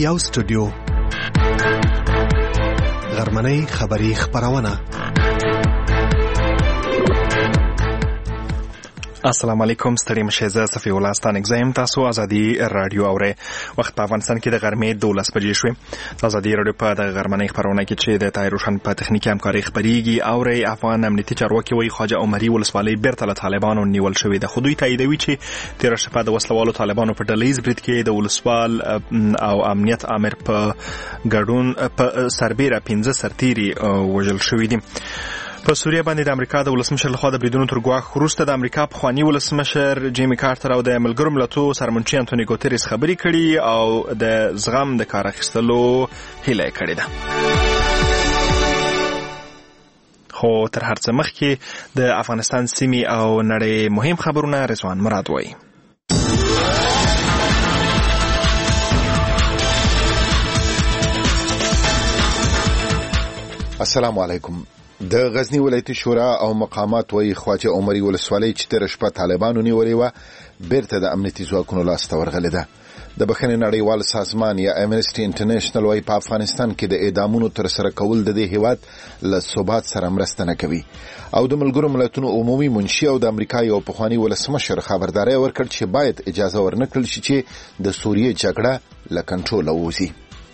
یو سټوډیو غرمنۍ خبری خبرونه. السلام علیکم، ستړي مشه. زه صفی الله ستانک زم. تاسو ازادي رادیو اورئ. وخت په افغانستان کې د غرمې 12 بجې شوې. ازادي رادیو په د غرمنۍ خبرونه کې چې د تایروشن په تخنیکی همکاري خبريږي اورئ. افغان امنیتي چارواکي وایي خواجه عمري ولسوالۍ بیرته له طالبانو نیول شوې ده. خو دوی تاییدوي چې تیر شپه د وسلوالو طالبانو په ډلهیز برید کې د ولسوال او امنیت امر په ګډون په سربېره 15 سرتیري وژل شوې دي. په سوریه باندې د امریکا د ولسمشر لخوا د بریدونو تر ګواښ وروسته د امریکا پخوانی ولسمشر جیمی کارتر او د ملګرو ملتونو سرمنشي انټونی ګوتریس خبرې کړي او د زغم د کار اخیستلو هیله کړې ده. خو تر هر څه مخکې د افغانستان سیمې او نړۍ مهم خبرونه رضوان مراد وایي. السلام علیکم. د غزنی ولایتي شورا او مقامات وایي خواجه عمري ولسوالۍ چې تر شپه طالبانو نیولې و بیرته د امنیتي ځواکونو لاسته ورغلې ده. د بخښنې نړیوال سازمان یا امنسټي انټرنیشنل وایي په افغانستان کې د اعدامونو تر سره کول د دې هیواد له ثبات سره مرسته نه کوي او د ملګرو ملتونو عمومي منشي او د امریکا یو پخوانی ولسمشر خبرداري ورکړ چې باید اجازه ورنکړل شي چې د سوریې جګړه له کنټروله ووځي.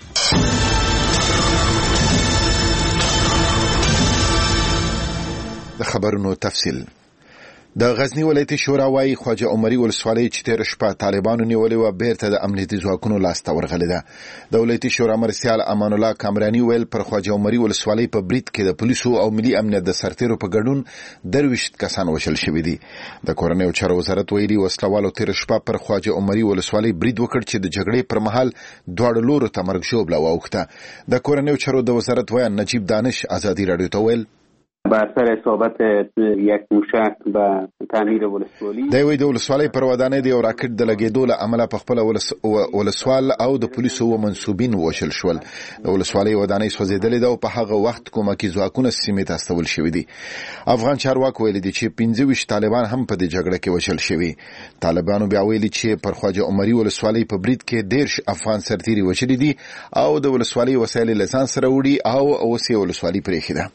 د خبرونو تفصیل. د غزنی ولایتي شورا وایي خواجه عمري ولسوالۍ چې تیر شپه طالبانو نیولې و بیرته د امنیتي ځواکونو لاسته ورغلې ده. د ولایتي شورا مرسیال امان الله کامرانی ویل پر خواجه عمري ولسوالۍ په برید کې د پولیسو او ملي امنیت د سرتیرو په ګډون 23 کسان وژل شوي دي. د کورنیو چارو وزارت ویلي وسلوالو تیر شپه پر خواجه عمري ولسوالۍ برید وکړ چې د جګړې پر مهال دواړو لورو ته مرګ ژوبله واوښته. د کورنیو چارو د وزارت ویان نجیب دانش ازادي رادیو ته ویل بر سر اصابت یک موشک به تعمیر ولسوالی دوی د ولسوالۍ پر ودانۍ د یو راکټ د لګېدو له امله په خپل ولسوال او د پولیسو و منسوبین وشل شول. د ولسوالۍ ودانۍ سوځېدلې ده او په هغه وخت کومکي ځواکونه سیمې ته استول شوي دي. افغان چارواکو ویلي دي چې 25 طالبان هم په دې جګړه کې وشل شوي. طالبانو بیا ویلي چې پر خواجه عمري ولسوالۍ په برید کې 13 افغان سرتیري وژلي دي او د ولسوالۍ وسایل له ځان سره وړي او اوس یې ولسوالۍ پرېښې ده.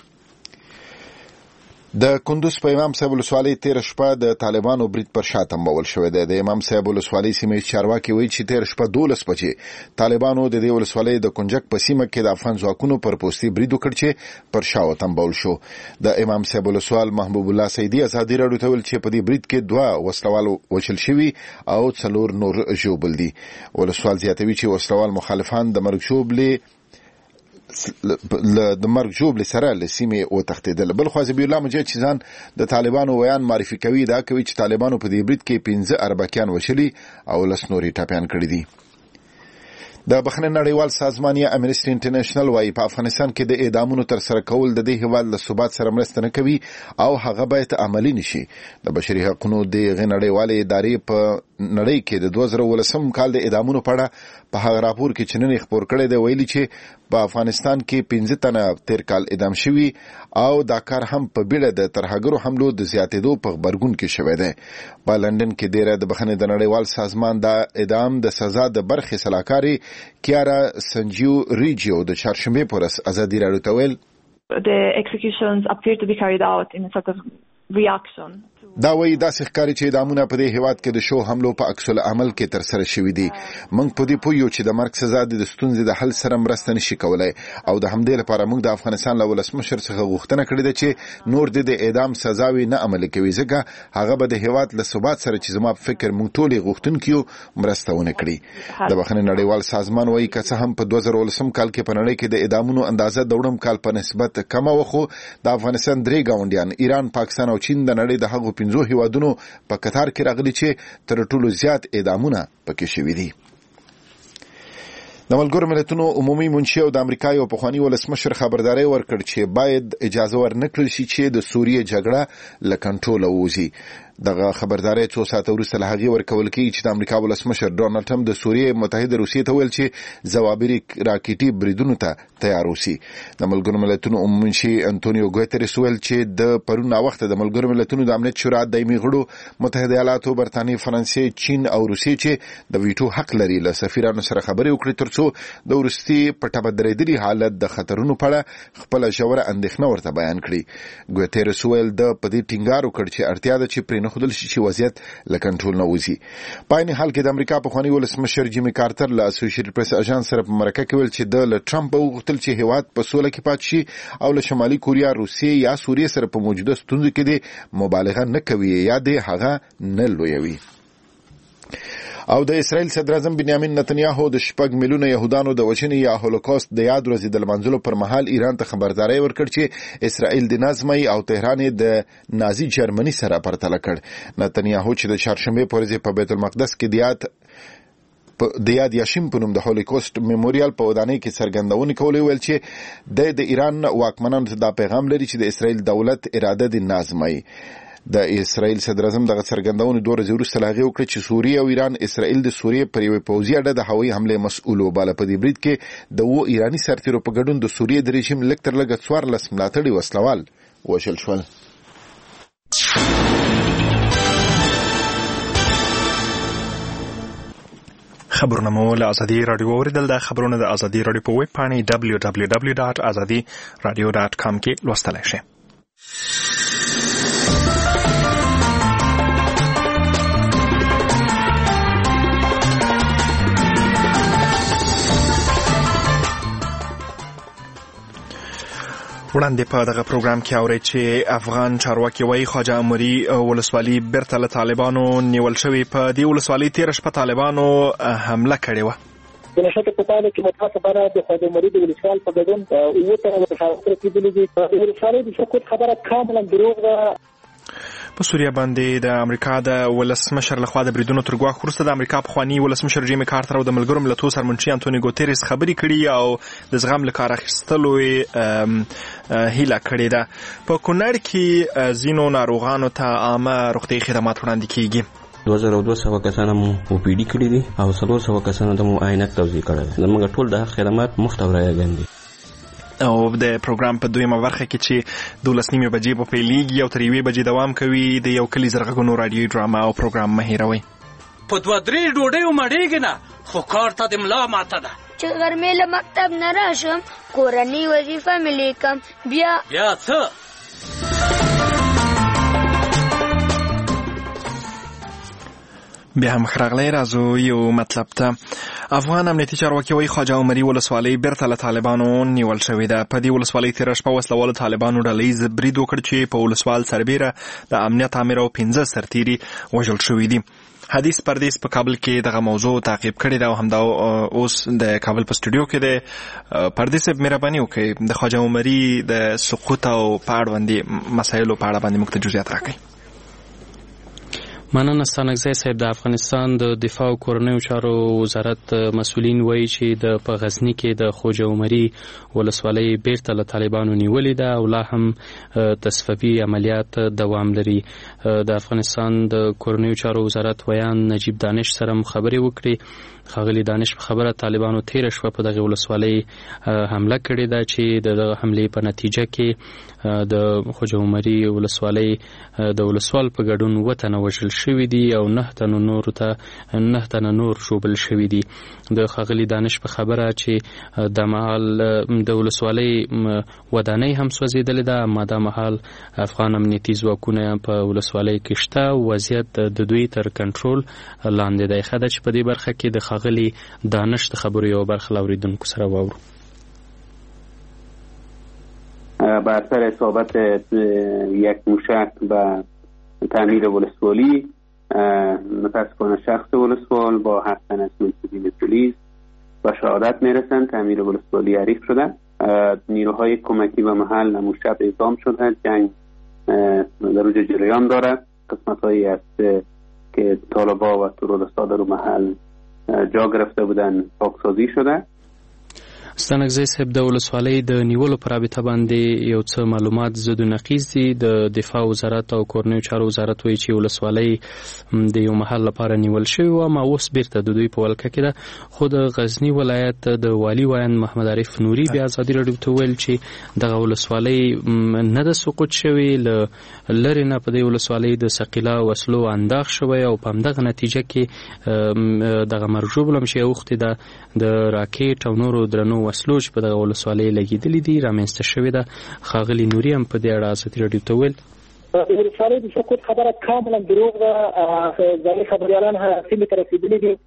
د کندوز په امام صاحب ولسوالۍ تیر شپه د طالبانو برید پر شا تمبول شوی دی. د امام صاحب ولسوالۍ سیمې چارواکي وایي چې تیر شپه 12 بجې طالبانو د دې ولسوالۍ د کنجک په سیمه کې د افغان ځواکونو پر پوستي برید وکړ چې پر شا تمبول شو. د امام صاحب ولسوال محبوب الله سیدی ازادي رادیو ته ویل چې په دې برید کې 2 وسلوال وژل شوي او 4 نور ژوبل دي. ولسوال زیاتوي چې وسلوال مخالفان د مرګ ژوبلې سره له سیمې وتښتېدل. بل خو حزب الله مجاهد چې ځان د طالبانو ویان معرفي کوي دا کوي چې طالبانو په دې برید کې 15 اربکیان وشلي او 10 نورې ټاپیان کړي دي. د بخښنې نړیوال سازمان یا امنسټي انټرنیشنل وایي په افغانستان کې د اعدامونو تر سره کول د دې هیواد له ثبات سره مرسته نه کوي او هغه باید عملی نشي. د بشري حقوقو د نړیوالې ادارې په نړۍ کې د 2019 کال د اعدامونو په اړه په هغه راپور کې چې نن خبر کړی دی ویلي چې په افغانستان کې 15 تنه تیر کال اعدام شوي او دا کار هم په بیړه د ترهګرو حملو د زیاتېدو په خبرګون کې شوی دی. په لندن کې د بخښنې د نړیوال سازمان د اعدام د سزا د برخې سلاکاري کیارا سنجیو ریجیو د چهارشنبه پر ازادي رادیو ته ویل The executions appear to be carried out in a sort of reaction. دا وایي داسې ښکاري چې اعدامونه په دې هیواد کې د شو حملو په عکس العمل کې تر سره شوي دي. موږ په دې پوهیو چې د مرګ سزا د ستونزې د حل سره مرسته نشي کولای او د همدې لپاره موږ د افغانستان له ولسمشر څخه غوښتنه کړې ده چې نور د اعدام سزاوي نه عملي کوي ځکه هغه به د هیواد له ثبات سره چې زما په فکر موږ ټول غوښتونکو مرسته ونه کړي. د بخښنې نړیوال سازمان وایي که څه هم په 2019 کال کې په نړۍ کې د اعدامونو اندازه د وړم کال په نسبت کمه وخو د افغانستان 3 گاونډیان ایران، پاکستان او چین د نړۍ د هغو 15 هیوادونو په قطار کې راغلي چې تر ټولو زیات اعدامونه پکې شوي دي. د ملګرو ملتونو عمومي منشي او د امریکا یو پخوانی ولسمشر خبرداري ورکړ چې باید اجازه ورنکړل شي چې د سوریې جګړه له کنټروله ووځي. دغه خبرداري 2 ساعته وروسته له هغې ورکول کېږي چې د امریکا ولسمشر ډونالد ټرمپ د سوریې متحده روسیې ته ویل چې ځوابي راکټي بریدونو ته تیار اوسي. د ملګرو ملتونو عمومي منشي انټونیو ګوتریس ویل چې د پرون وخت د ملګرو ملتونو د امنیت شورا دایمي غړو متحده ایالاتو، برتانیې، فرانسې، چین او روسیې چې د ویټو حق لري له سفیرانو سره خبرې وکړي ترڅو د وروستي پټه بدرېدلي حالت د خطرونو په اړه خپله ژوره اندېښنه ورته بیان کړي. ګوتریس ویل د په دې ټینګار وکړ چې اړتیا ده چې پرې نښودل شي چې وضعیت له کنټرول نه وځي. په عین حال کې د امریکا پخواني ولسمشر جیمي کارتر له اسوسییټډ پریس اژانس سره په مرکه کې ویل چې د له ټرمپ وغوښتل چې هیواد په سوله کې پاتې شي او له شمالي کوریا، روسیې یا سوریې سره په موجوده ستونزو کې د مبالغه نه کوي یا د هغه نه لویوي. او د اسرائیل صدر اعظم بنیامین نتنیاهو د 6 میلیونه يهودانو د وژنې یا هولوکاست د یاد ورځې د لمانځلو پر مهال ایران ته خبرداري ورکړ چې اسرائیل د نظمي او تهران د نازي جرمني سره پرتله کړ. نتنیاهو چې د چهارشنبه په ورځ په بیت المقدس کې د یاد یاشیم په نوم د هولوکاست میموریال په ودانۍ کې څرګندونې کولې، ویل چې د ایران واکمنانو ته دا پیغام لري چې د اسرائیل دولت اراده د نظمي. د اسرائیل صدر اعظم دغه څرګندونې 2 ورځې وروسته لاغي وکړه چې سوریه او ایران اسرائیل د سوریې پر یوې پوځي اډه د هوایي حمله مسؤل وباله. په دې برید کې د ایرانی سرتیرو په ګډون د سوریې د رژیم لږ تر لږه 14 ملاتړي وسلوال وژل شول. خبرونه مو له ازادي رادیو اوریدل. د خبرونه د ازادي رادیو په ویب پاڼې www.azadiradio.com کې لوستلای شئ. وړاندې په دغه پروګرام کې اورئ چې افغان چارواکي وايي خواجه عمري ولسوالي بیرته له طالبانو نیول شوې. په دې ولسوالۍ تېره شپه طالبانو حمله کړې وه. د نشته په پایله کې متاسفانه د خواجه عمري د ولسوال په ګډون اووه تنه متخاصم رسېدلي دي. د ولسوالۍ د سقوط خبره کاملا دروغ ده. په سوریه باندې د امریکا د ولسمشر لخوا د بریدونو تر ګواښ وروسته د امریکا پخواني ولسمشر جیمي کارتر او د ملګرو ملتونو سرمنشي انټونیو ګوتریس خبرې کړي او د زغم له کار اخیستلو هیله کړې ده. په کونړ کې ځینو ناروغانو ته عامه روغتیایي خدمات وړاندې کیږي. 2200 کسانو مو اوپیډي کړي دي او 300 کسانو ته مو عینک توزیع کړل. زموږ ټول د خدمات مفت او رایګان دي. او د پروګرام په دویمه برخه کې چې 12:30 بجې په پیلېږي او تر 1 بجې دوام کوي د یو کلی زرغونو رادیوي ډراما او پروګرام مه هېروئ. په 2-3 ډوډیو مړېږي نه خو کار ته د ملا ماته ده چې غرمې له مکتب نه راشم کورنۍ وظیفه مې لیکم بیا څه بیا هم خراغلی رازو یو مطلب ته. افغان امنیتي چارواکي وايي خواجه عمري ولسوالۍ بیرته له طالبانو نیول شوې ده. په دې ولسوالۍ تېره شپه وسلوالو طالبانو ډلهییز برید وکړ چې په ولسوال سربیره د امنیت امر او 15 سرتیري وژل شوي دي. حدیث پردیس په کابل کې دغه موضوع تعقیب کړی دا او همدا اوس د کابل په سټوډیو کې د پردیس مهرباني وکړي د خواجه عمري د سقوط او په اړوندې مسایلو په اړه باندې موږ ته جزئیات راکړي. مننه ستانکزی صاحب. د افغانستان د دفاع او کورنیو چارو وزارت مسؤلین وایي چې د په غزني کې د خواجه عمري ولسوالۍ بیرته له طالبانو نیولې ده او لا هم تصفیې عملیات دوام لري. د افغانستان د کورنیو چارو وزارت ویان نجیب دانش سره خبرې وکړي. خاغلی دانش په خبره طالبانو 13 شپه په دغه ولسوالۍ حمله کړې ده چې د حملې په نتیجه کې د خواجه عمري ولسوالۍ د ولسوال په ګډون وطن وژل شوي دي او 9 تنه نور ژوبل شوي دي. د خاغلی دانش په خبره چې د مهال د ولسوالۍ ودانۍ هم سوځېدلې ده، اما د مهال افغان امنیتي ځواکونه په ولسوالۍ کې شته. وضعیت د دوی تر کنټرول لاندې دی. ښه ده چې په دې برخه کې د خاغلی دانش د خبرو یو برخه لاوریدونکو سره واورو. بر اثر اصابت یک موشک به تعمیر ولسوالی متاسفانه شخص ولسوال با 7 تن از منصبین پلیس و شهادت میرسند. تعمیر ولسوالی حریق شده. نیروهای کمکی به محل امشب اعزام شده. جنگ در اوج جریان دارد. قسمت‌هایی است که طالبا و ترورستا در محل جا گرفته بودن پاکسازی شده. ستانکزی صاحب د ولسوالۍ د نیولو پر رابطه باندې یو څه معلومات زده نقیز دي. د دفاع وزارت او کورنیو چارو وزارت وایي چې ولسوالۍ د یو مهال لپاره نیول شوې وه، ما اوس بیرته د دوی په ولکه کې ده. خو د غزنی ولایت د والي ویاند محمد عارف نوري بیا ازادي راډیو ته ویل چې دغه ولسوالۍ نه ده سقوط شوې، له لرې نه په دې ولسوالۍ د ثقیله وسلو انداغ شوی او په همدغه نتیجه کې دغه مرجوب لمشي اوختې ده د راکټ او نورو درنو وسلو چې په دغه ولسوالۍ لګېدلې دي رامنځته شوې ده. ښاغلي نوري هم په دې اړه ازادي راډیو ته ویل د ولسوالۍ د سقوط خبره کاملا دروغ ده. ځینې خبریالان سیمې ته رسېدلي دي.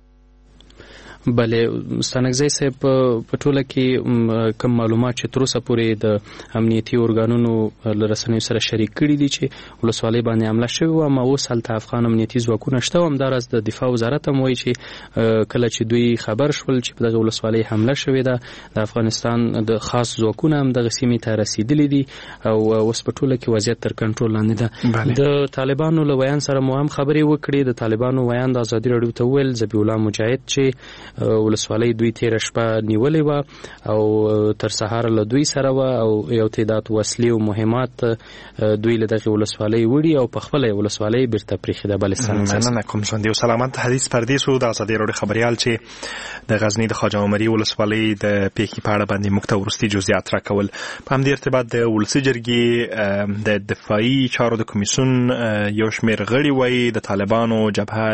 بلې ستانکزی صاحب په ټوله کې کوم معلومات چې تر اوسه پورې د امنیتي ارګانونو له رسنیو سره شریک کړي دي چې ولسوالۍ باندې حمله شوې وه، ما اوس هلته افغان امنیتي ځواکونه شته او همداراز د دفاع وزارت هم وایي چې کله چې دوی خبر شول چې په دغه ولسوالۍ حمله شوې ده، د افغانستان د خاص ځواکونه هم دغه سیمې ته رسېدلي دي او اوس په ټوله کې وضعیت تر کنټرول لاندې ده. د طالبانو له ویاند سره مو هم خبرې وکړې. د طالبانو ویاند ازادي راډیو ته وویل ذبیح الله مجاهد چې ولسوالۍ دوی تیره شپه نیولې وه او تر سهار له دوی سره وه او یو تعداد وسلې او مهمات دوی له دغې ولسوالۍ وړي او په خپله ولسوالۍ بیرته پرېښې ده. مننه کوم ژوندي او سلامت حدیث پردیس و د ازادي راډیو خبریال چې د غزني د خواجه عمري ولسوالۍ د پیښې په اړه باندې موږ ته وروستي جزئیات راکول. په همدې ارتباط د ولسي جرګې د دفاعي چارو د کمیسیون یو شمېر غړي وایي د طالبانو جبهه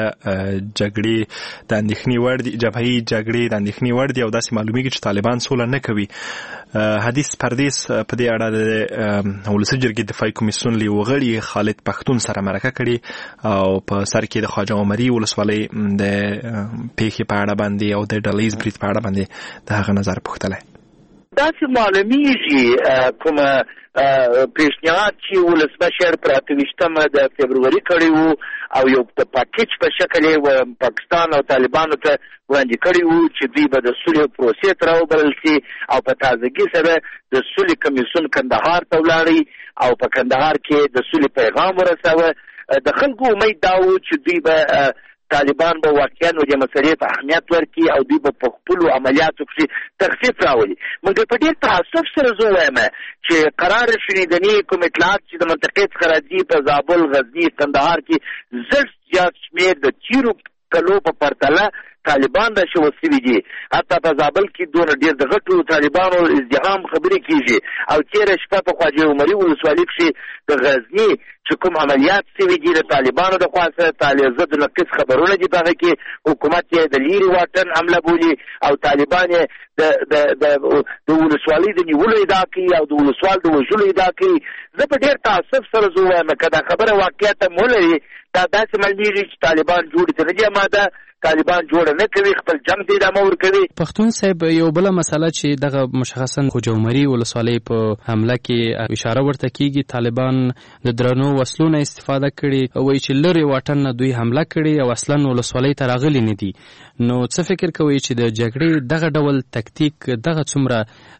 جګړې د اندېښنې وړ دي، جبهې جګړې د اندېښنې وړ دي او داسې معلومیږي چې طالبان سوله نه کوي. حدیث پردیس په دې اړه د ولسي جرګې دفاعي کمیسیون له یوه غړي خالد پښتون سره مرکه کړې او په سر کې د خواجه عمري ولسوالۍ د پیښې په اړه باندې او د ډلهییز برید په اړه باندې د هغه نظر پوښتلی. داسې معلومیږي کومه پیشنهاد چې ولسمشر پر 28 د فبروري کړی وو او یو د پاکیج په شکل یې پاکستان او طالبانو ته وړاندې کړی وو چې دوی به د صلح پروسې ته راوبلل شي او په تازګۍ سره د صلح کمیسیون کندهار ته ولاړی او په کندهار کې د صلح پیغام ورساوه. د خلکو امید دا و چې دوی به طالبان به واقعا د مسلې ته اهمیت ورکړي او دوی به په خپلو عملیاتو کې تخفیف راولي. مګر په ډېر تعصب سره زه وایم چې قرار شنیدني کوم اطلاعات چې د منطقې څخه راځي په زابل، غزني، کندهار کې زر زیات شمېر د تیرو کلو په پرتله طالبان د شو سوي دي. حتی په زابل کې دونه ډېر د غټو طالبانو ازدحام خبرې کیږي او تیره شپه په خواجه عمري ولسوالۍ کې د غزني چې کوم عملیات سوي دي د طالبانو د خوا سره ضد نقیص خبرونه دي. په هغه کې حکومت یې د لیرې واټن حمله بولي او طالبان یې د ولسوالۍ د نیولو ادعا کوي او د ولسوال د وژلو ادعا کوي. زه په ډېر تعصب سره زه وایم که دا خبره واقعیت هم ولري دا داسې معلومیږي چې طالبان جوړې ته نه دي آماده، طالبان جوړه نه کوي، خپل جنگ ته ادامه ورکوي. پښتون صاحب یو بله مسله چې دغه مشخصا خواجه عمري ولسوالۍ په حمله کې اشاره ورته کیږي طالبان د درنو وسلو نه استفاده کړي، وایي چې لرې واټن نه دوی حمله کړي او اصلا ولسوالۍ ته راغلي نه دي. نو څه فکر کوئ چې د جګړې دغه ډول تکتیک دغه څومره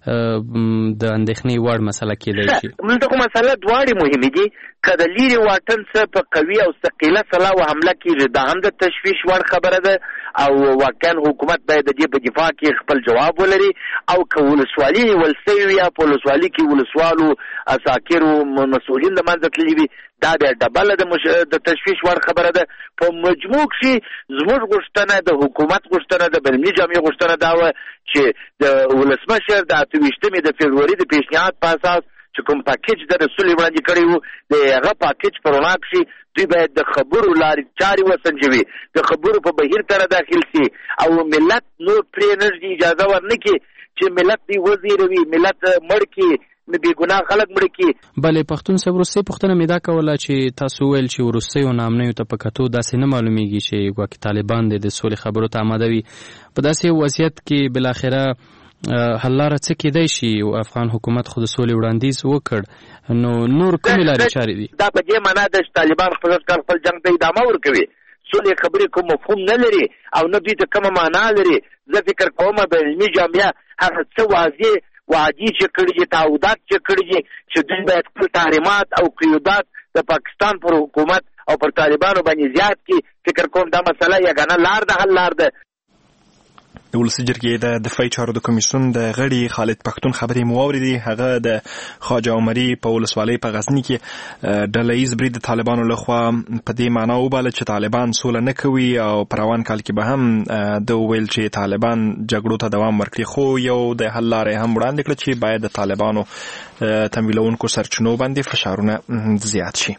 د اندېښنې وړ مسله کېدای شي؟ دغه مسله دواړې مهمې دي. که د لیرې واټن څخه په قوي او ثقیله سلاح و حمله کېږي دا هم د تشویش وړ خبره ده او واقعا حکومت باید د دې په دفاع کې خپل جواب ولري. او که ولسوالي نیول سوي یا په ولسوالي کې ولسوالو عساکرو مسؤلین د منځه تللي وي دا بیا ډبله د تشویش وړ خبره ده. په مجموع کې زموږ غوښتنه د حکومت غوښتنه د بینالمللي جامعې غوښتنه دا وه چې د ولسمشر د 28 د فبروري د پیشنهاد په اساس چې کوم پاکیج د رسول وړاندې کړی وو د هغه پاکیج په رڼا کې دوی باید د خبرو لارې چارې وسنجوي، د خبرو په بهیر سره داخل شي او ملت نور پرې نه اجازه ورنکړي چې ملت دی وزیروي، ملت مړ کړي، بې ګناه خلک مړ کړي. بلې پښتون صاحب وروستۍ پوښتنه مې دا کوله چې تاسو ویل چې وروستیو نامنیو ته په کتو داسې نه معلومیږي چې ګواکې طالبان د سولې خبرو ته آماده وي. په داسې وضعیت کې بالاخره حل لاره څه کېدای شي؟ افغان حکومت خو د سولې وړاندیز وکړ، نو نور کومې لارې چارې دي؟ دا په دې معنا ده چې طالبان خپل جنګ ته ادامه ورکوي. سولې خبرې کوم مفهوم نه لري او نه دوی ته کومه معنا لري. زه فکر کوم بینالمللي جامعه هغه څه واضح وعدې چې کړي دي، تعهدات چې کړي دي چې دوی باید خپل تحریمات او قیودات د پاکستان پر حکومت او پر طالبانو باندې زیات کړي. فکر کوم دا مسله یګانه لار ده، حل لار ده. د ولسي جرګې د دفاعي چارو د کمیسیون د غړي خالد پښتون خبرې مو واورېدې. هغه د خواجه عمري په ولسوالۍ په غزني کې ډله ییز برید د طالبانو لخوا په دې معنا وباله چې طالبان سوله نه کوي او په روان کال کې به هم د ویل چې طالبان جګړو ته دوام ورکړي، خو یو د حل لارې هم وړاندې کړه چې باید د طالبانو تمویلونکو سرچینو باندې فشارونه زیات شي.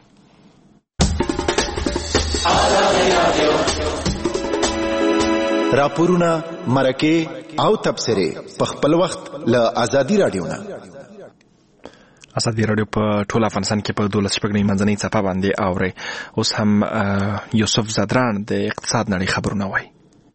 راپورونه، مرکه او تبصره په خپل وخت له آزادي رادیو نه. آزادي رادیو په ټول افغانستان کې په 12 شپږ منځنۍ صفحه باندې اوري. اوس هم یوسف زدران د اقتصاد نړۍ خبرونه وایي.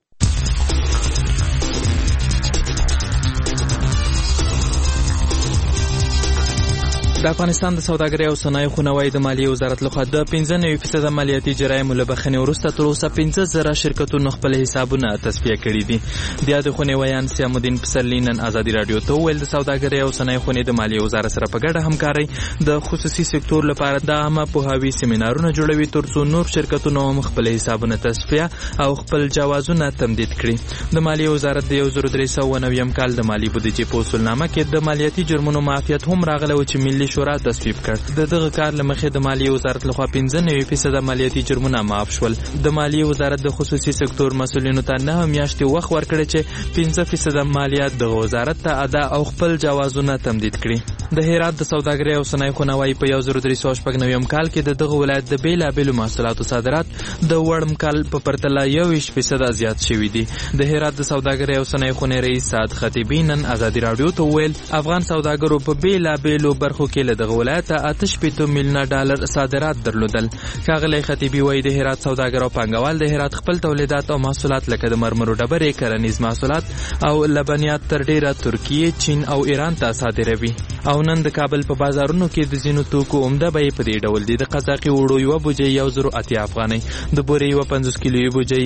د افغانستان د سوداګرۍ او صنایعو خونوي د مالیې وزارت لخوا د 15% مالیاتي جرایمو له بخښنې وروسته تر اوسه 15,000 شرکتونو خپل حسابونه تصفیه کړي دي. د یادې خونې ویان سیام الدین پسرلي نن آزادي رادیو ته وویل د سوداګرۍ او صنایعو خونې د مالیې وزارت سره په ګډه همکارۍ د خصوصي سکتور لپاره د عامه پوهاوي سیمینارونه جوړوي ترڅو نور شرکتونه هم خپل حسابونه تصفیه او خپل جوازونه تمدید کړي. د مالیې وزارت د 1390 کال د مالی بودیجې په اصولنامه کې د مالیاتي جرمونو معافیت هم راغلی و چې ملي شورا تصویب کړ. د دغه کار لمخې د مالیې وزارت لخوا 95% مالیاتي جرمونه معاف شول. د مالیې وزارت د خصوصي سکتور مسؤلینو ته 9 میاشتې وخت ورکړی چې 15% مالیات د وزارت ته ادا او خپل جوازونه تمدید کړي. د هرات د سوداګرۍ او صنایعو خونوي په 1390 کال کې د دغه ولایت د بیلابېلو محصولاتو صادرات د وړم کال په پرتله 21% زیات شوي دي. د هرات د سوداګرۍ او صنایعو خونې رئیس سعد خطیبی نن آزادي رادیو ته وویل افغان سوداګرو په بیلابېلو برخو کې له دغه ولایت 8 میلیون ډالر صادرات درلودل. ښاغلی خطیبی وایي د هرات سوداګر او پانګوال د هرات خپل تولیدات او محصولات لکه د مرمرو ډبرې، کرنیز محصولات او لبنیات تر ډیره ترکیه، چین او ایران ته صادروي. او نن د کابل په بازارونو کې د ځینو توکو عمده بیې په دې ډول دي. د قزاقي وړو یوه بوجۍ 1080 افغانۍ، د بورې یوه 50 کیلویي بوجۍ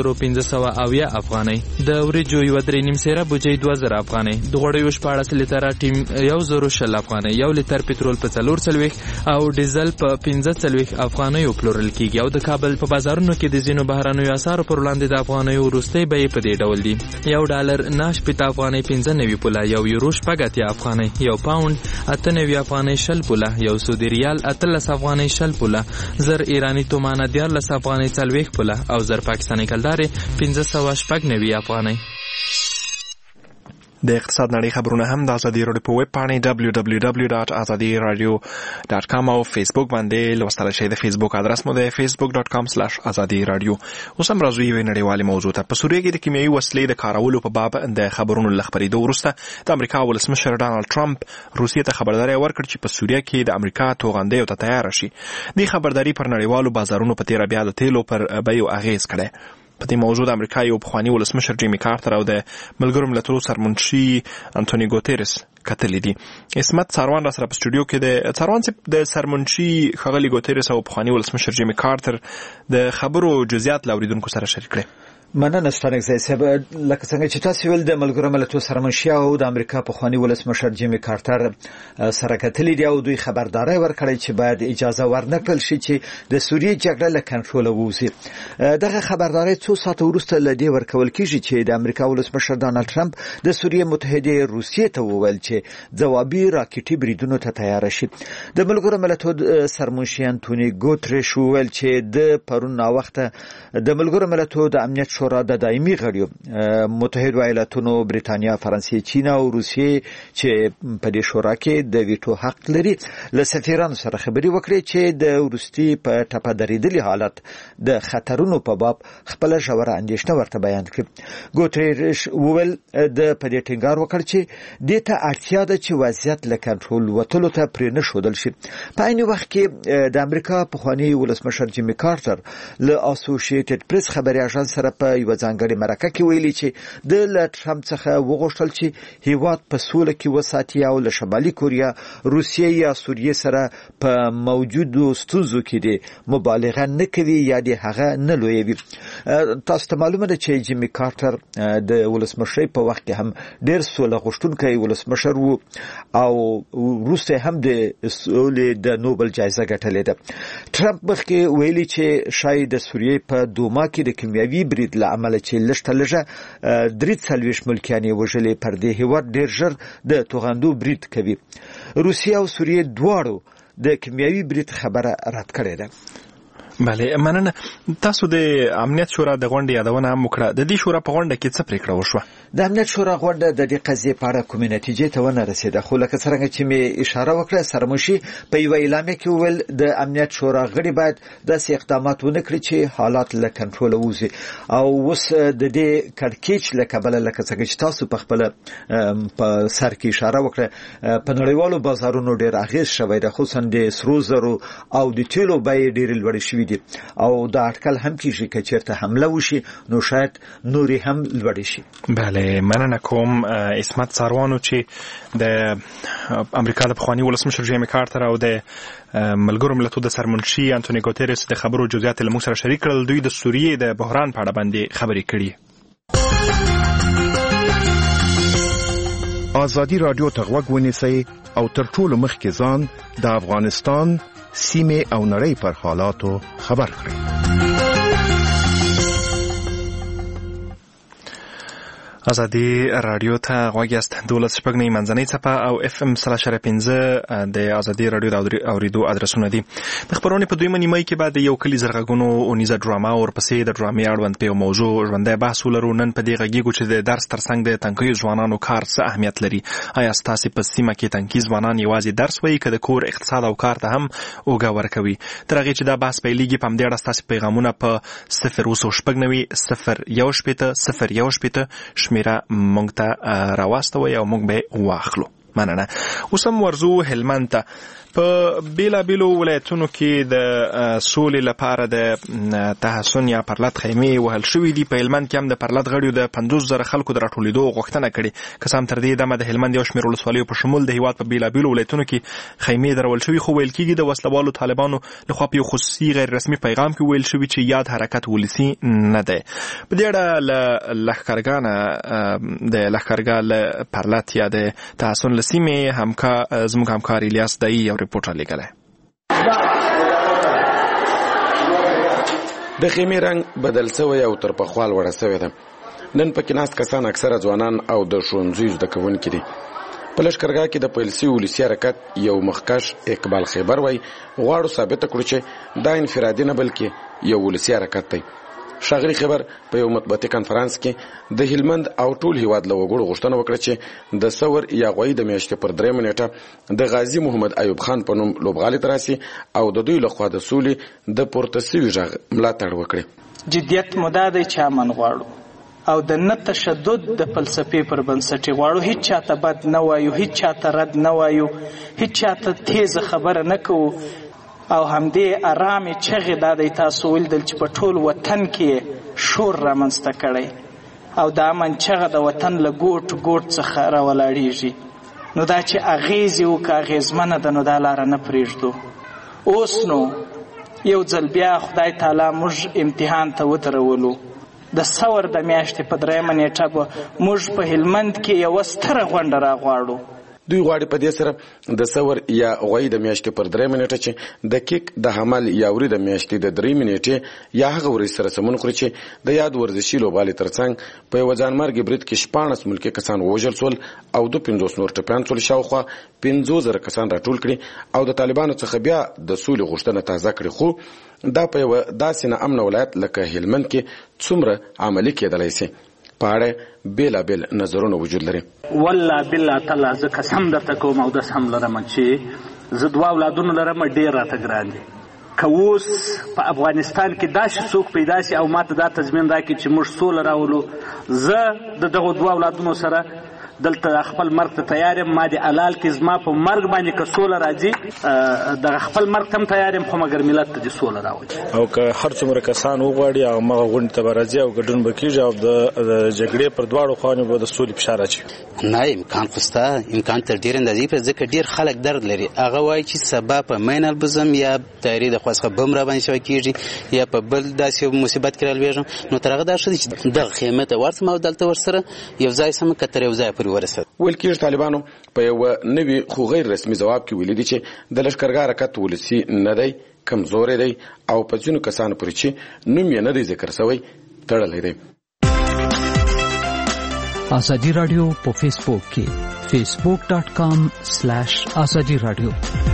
1570 افغانۍ، د وریجو یوه 3.5 سیره بوجۍ 2000 افغانۍ، د غوړیو 14 لیتره ټیم 1020 افغانۍ، 1 لیتر پټرول په 440 او ډیزل په 15 افغانیو پلورل کیږي. او د کابل په بازارونو کې د ځینو بهرنیو اسعارو پر وړاندې د افغانیو وروستۍ بیې په دې ډول دي: 1 ډالر 9 افغانۍ 15 پوله، 1 یورو 80 افغانۍ، 1 پاوند 98 افغانۍ 60 پوله، 1 سعودي ریال 18 افغانۍ 60 پوله، 1000 ایرانی تومانه 14 افغانۍ 40 پوله او 1000 پاکستاني کلدارې 1590 افغانۍ. د اقتصاد نړۍ خبرونه هم د آزادي رادیو په ویب پاڼې www.azadiradio.com او فیسبوک باندې لوستل شئ. د فیسبوک ادرس مو د facebook.com/azadiradio. اوس هم راځو یوې نړیوالې موضوع ته. په سوریه کې د کیمیاوي وسلې د کارولو په باب د خبرونو له خپرېدو وروسته د امریکا ولسمشر ډانلډ ټرمپ روسیې ته خبرداری ورکړ چې په سوریه کې د امریکا توغندیو ته تیار شي. دې خبرداري پر نړیوالو بازارونو په تیره بیا د تیلو پر بیو اغیز کړی. په دې موضوع د امریکا یو پخوانی ولسمشر جیمی کارتر او د ملګرو ملتونو سرمنشي انټونی ګوتریس کتلې دي. اسمت څاروان را سره په سټوډیو کې د څاروان د سرمنشي ښاغلي ګوتریس او پخوانی ولسمشر جیمی کارتر د خبرو جزئیات لاوریدونکو سره شریک کړي. مننه ستانک صاحب. لکه څنګه چې تاسو ویل د ملګرو ملتونو سرمنشي او د امریکا پخوانی ولسمشر جیمی کارتر سره کتلې دي او دوی خبرداري ورکړي چې باید اجازه ورنکړل شي چې د سوریې جګړه له کنټرول ووځي. دغه خبرداري 2 ساعت وروسته لدی ورکول کیږي چې د امریکا ولسمشر ډانلډ ټرمپ د سوریې متحده روسیې ته وویل چې ځوابي راکټي بریدونو ته تیار شي. د ملګرو ملتونو سرمنشي انټونی ګوتریش وویل چې د پرون نا وخت د ملګرو ملتونو د امنیت شورا د دایمي غړیو متحده ایالاتونو، بریتانیا، فرانسې، چین او روسیې چې په دې شورا کې د ویټو حق لري له سفیرانو سره خبري وکړي چې د ورستي په ټپه درېدلي حالت د خطرونو په باب خپل ژوره اندېښنه ورته بیان کړي. ګوتریش وویل د په دې ټینګار وکړ چې دې ته اړتیا ده چې وضعیت له کنټرول وتلو ته پرې نه ښودل شي. په عین وخت کې د امریکا پخوانی ولسمشر جیمی کارتر له اسوسییټډ پریس خبري اژانس سره په یو ځانګړي مرکه کې ویلي چې د ټرمپ څخه وغوښتل چې هیواد په سوله کې وساتي او له شمالي کوریا، روسیې یا سوریې سره په موجودو ستونزو کې د مبالغه نه کوي یا د هغه نه لویوي. تاسو ته معلومه ده چې جیمی کارتر د ولسمشر په وخت کې هم ډېر سوله غوښتونکی ولسمشر وو او روسیې هم د سولې د نوبل جایزه ګټلې ده. ټرمپ مخکې ویلي چې شاید د سوریې په دوما کې د کیمیاوي برید برید له امله چې لږه 43 ملکیان یې وژلي پر دې هیواد ډیر ژر د توغندو برید کوي. روسیه او سوریه دواړو د کیمیاوي برید خبره رد کړې ده. بله مننه. تاسو د امنیت شورا د غونډې یادونه هم وکړه. د دې شورا په غونډه کې څه پریکړه وشوه؟ د امنیت شورا غونډه د دې قضیې په اړه کومې نتیجې ته ونه رسېده، خو لکه څرنګه چې مې اشاره وکړه سرمشي په یوه اعلامیه کې وویل د امنیت شورا غړي باید داسې اقدامات ونه کړي چې حالات له کنټروله ووځي. او اوس د دې کړکېچ له کبله لکه څنګه چې تاسو په خپله په سر کې اشاره وکړه په نړیوالو بازارونو ډېر اغېز شوی ده، خصوصا د سرو زرو او د تیلو بیې ډېرې لوړې شوي دي او دا اټکل هم کېږي که چېرته حمله وشي نو شاید نورې هم لوړې شي. بله مننه کوم اسمت ساروانو چې د امریکا د پخواني ولسمشر جیمی کارتر او د ملګرو ملتونو د سرمنشي انټونی ګوتریس د خبرو جزئیات له موږ سره شریک کړل. دوی د سوریې د بحران په اړه باندې خبرې کړي. ازادي رادیو ته غوږ ونیسئ او تر ټولو مخکې ځان د افغانستان سیمه او نړۍ پر حالاتو خبر کړئ. ازادي رادیو ته غوږ یاست. 12 منځنۍ څپه او FM 3.5 د ازادي رادیو د اوریدو ادرسونه دي. د خبرونې په دویمه نیمه کې بعد یو کلی زرغونو اونیزه ډراما او ورپسې د ډرامې اړوند په موضوع ژوندۍ بحث ولرو. نن په دې غږیږو چې د درس ترڅنګ د تنکي ځوانانو کار څه اهمیت لري. آیا ستاسو په سیمه کې تنکي ځوانان یوازې درس وایي که د کور اقتصاد او کار ته هم اوږه ورکوي؟ تر هغې چې دا بحث پیلېږي په همدې اړه ستاسو پیغامونه په 089 میرا مونږ ته راواستوي او مونږ به واخلو. مننه. اوس هم ورزو هلمند ته. په بیلابیلو ولایتونو کې د سولې لپاره د تحسن یا پرلط خیمې وهل شوې دي. په هلمند کې هم د پرلط غړیو د 50,000 خلکو د راټولېدو غوښتنه کړې. که څه هم تر دې دمه د هلمند یو شمېر ولسوالیو په شمول د هیواد په بیلابیلو ولایتونو کې خیمې درول شوي، خو ویل کېږي د وسلوالو طالبانو لخوا په یو خصوصي غیر رسمي پیغام کې ویل شوي چې یاد حرکت ولسي نه دی. په دې اړه له لښکرګاه له پرلط یا د تحسن له سیمې زموږ همکار الیاس دایی یو رپورټ رالیږلی. د خیمې رنګ بدل شوی او تر پخوا لوړه شوې ده. نن پکې ناست کسان اکثره ځوانان او د ښوونځیو زده کوونکي دي. په لښکرګاه کې د پیل شوي ولسي حرکت یو مخکښ اقبال خیبر وایي غواړو ثابته کړو چې دا انفرادي نه بلکې یو ولسي حرکت دی. ښاغلي خبر په یو مطبوعاتي کنفرانس کې د هلمند او ټول هیواد له وګړو غوښتنه وکړه چې د ثور یا غوی د میاشتې پر 3 نیټه د غازی محمد ایوب خان په نوم لوبغالي تراسي او د دوی لخوا د سولې د پورته سوي غږ ملاتړ وکړي. جدیت مدا دی چې امن غواړو او د نه تشدد د فلسفې پر بنسټ غواړو. هیڅ چاته بد نه وایو، هیڅ چاته رد نه وایو، هیڅ چاته تیز خبره نه کوو او همدې آرامي چغې دا دی تاسو ولیدل چې په ټول وطن کې شور رامنځته کړی او د امن چغه د وطن له ګوټ ګوټ څخه راولاړېږي. نو دا چې اغیزې وکړه اغیزمنه ده نو دا لاره نه پرېږدو. اوس نو یو ځل بیا خدای تعالی موږ امتحان ته ودرولو. د ثور د میاشتې په 3 نیټه به موږ په هلمند کې یوه ستره غونډه راغواړو. دوی غواړي په دې سره د ثور یا غوی د میاشتې پر 3 نیټه چې د کیک د حمل یا وری د میاشتې د 3 نیټې یا هغه ورځ سره سمون خوري چې د یاد ورزشي لوبغالي ترڅنګ په یو ځانمرګي برید کې 14 ملکي کسان وژل شول او 50 نور ټپیان شول. شاوخوا 50,000 کسان راټول کړي او د طالبانو څخه بیا د سولې غوښتنه تازه کړي. خو دا په یو داسې نه امن ولایت لکه هلمند کې څومره عملي کېدلی شي په اړه بیلابیل نظرونه وجود لري. والله بالله تعالی زه قسم درته کوم او داس هم لرم چې زه 2 اولادونه لرم ډیر راته ګران دي. که اوس په افغانستان کې داسې څوک پیدا شي او ماته دا تضمین راکړي چې موږ سوله راولو، زه د دغو 2 اولادونو سره دلته خپل مرګ ته تیار یم. ما د حلال کې زما په مرګ باندې که سوله راځي د خپل مرګ ته هم تیار یم، خو مګر ملت ته د سوله راوړي. او که هر څومره کسان وغواړي هغه غونډې ته به راځي او ګډون به کېږي او د جګړې پر دواړو خواوو به د سولې فشار اچوي. نه امکان خو شته، امکان تر ډېرې اندازې پرې ځکه ډېر خلک درد لري. هغه وایي چې سبا په مین البزم یا تیارې د خوا څخه بم را باندې شوی کېږي یا په بل داسې مصیبت کې رالوېږم. نو تر هغه دا ښه دی چې دغه خیمې ته ورسم او دلته ورسره یو ځای سم که تر یو ځای پورې ورسېد. ویل کېږي طالبانو په یو نوي خو غیر رسمي ځواب کې ویلي دي چې د لښکرګاه حرکت ولسي نه دی، کمزوری دی او په ځینو کسانو پورې چې نوم یې نه دی ذکر شوی تړلی دی. ازادي رادیو په فیسبوک کې facebook.com/ازادي رادیو.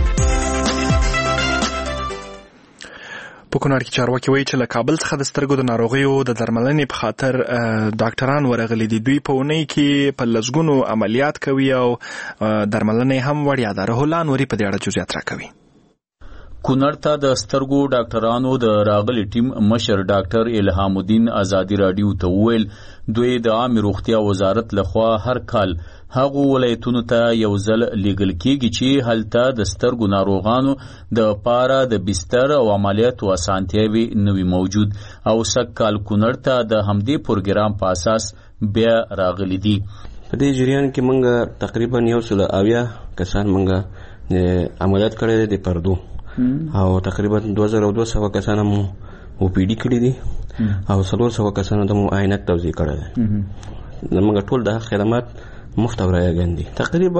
په کونړ کې چارواکي وایي چې له کابل څخه د سترګو د ناروغیو د درملنې په خاطر ډاکټران ورغلي دي. دوی په اونۍ کې په لسګونو عملیات کوي او درملنې هم وړیا ده. رحول الله نوري په دې اړه جزئیات راکوي. کونړ ته د سترګو ډاکټرانو د راغلي ټیم مشر ډاکټر الهام الدین ازادي رادیو ته وویل دوی د عامه روغتیا وزارت لخوا هر کال هغو ولایتونو ته یو ځل لیږل کیږي چې هلته د سترګو ناروغانو د پاره د بستر او عملیاتو اسانتیاوي نوي موجود او سکهال کونړ ته د همدې پروګرام په اساس بیا راغلي دي. په دې جریان کې موږ تقریبا 180 کسان موږ عملیات کړي دي پردو او تقریبا 2200 کسان مو او پی ډی کړي دي او 300 کسان د مو عینک توزیع کړي دي. موږ ټول د خدمات مفت او راغندي تقریبا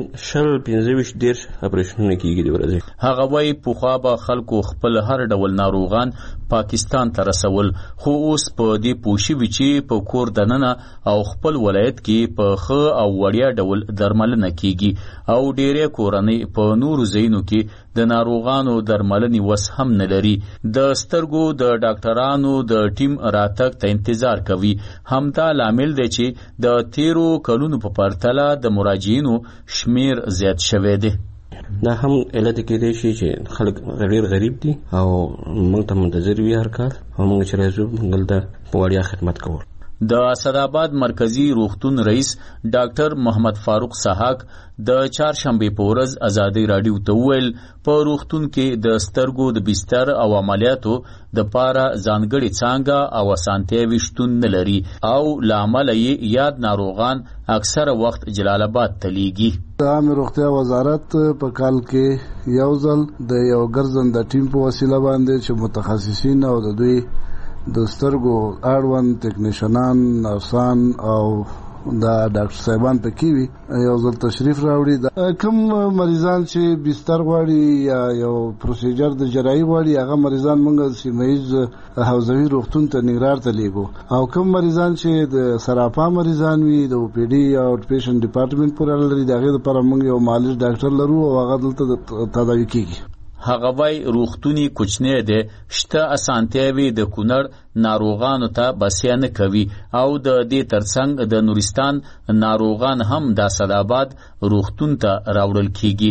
15 اپریشنونه کیږي د ورځې. هغه وایي پوخا به خلکو خپل هر ډول ناروغان پاکستان ته رسول خو اوس په دې پوښي چې په کور دننه او خپل ولایت کې په ښه او وړیا ډول درملنه کیږي او ډېرې کورنۍ په نورو ځایونو کې د ناروغانو درملنې وس هم نه لري. د سترګو د ډاکټرانو د ټیم راتګ ته انتظار کوي. همدا لامل دی چې د تیرو کلونو په پرتله د مراجعینو شمیر زیات شوی دی. دا هم علت کېدای شي چې خلک ډېر غریب دي او موږ ته منتظر وي هر کال او موږ چې راځو دلته په وړیا خدمت کوو. د اسداباد مرکزی روغتون رئیس ډاکټر محمد فاروق سحاق د چهارشنبه په ورځ ازادي رادیو ته ویل په روغتون کې د سترګو د بستر او عملیاتو د پاره ځانګړي څانګه او اسانتیاوي شتون نه لري او لامل یې یاد ناروغان اکثره وخت جلال آباد ته لیږي. د عامه روغتیا وزارت په کال کې یو ځل د یو ګرځنده ټیم په وسیله باندې چې متخصصین او د دوی د سترګو اړوند ټیکنیشنان نرسان او دا ډاکټر صاحبان پکې وي یو ځل تشریف راوړي. کوم مریضان چې بستر غواړي یا یو پروسیجر د جراحي غواړي هغه مریضان موږ سیمه‌ایز حوزوي روغتون ته ننګرهار ته لیږو او کوم مریضان چې د سراپا مریضان وي د او پی ډي او پیشنټ ډپارټمنټ پورې لري دغه لپاره موږ یو مالج ډاکټر لرو او هغه دلته تداوي کوي. هغه وای روغتونی کوچنی دی شته اسانتیاوي د کونړ ناروغانو ته بسیانه کوي او د دې ترڅنګ د نورستان ناروغان هم د اسداباد روغتون ته راوړل کیږي.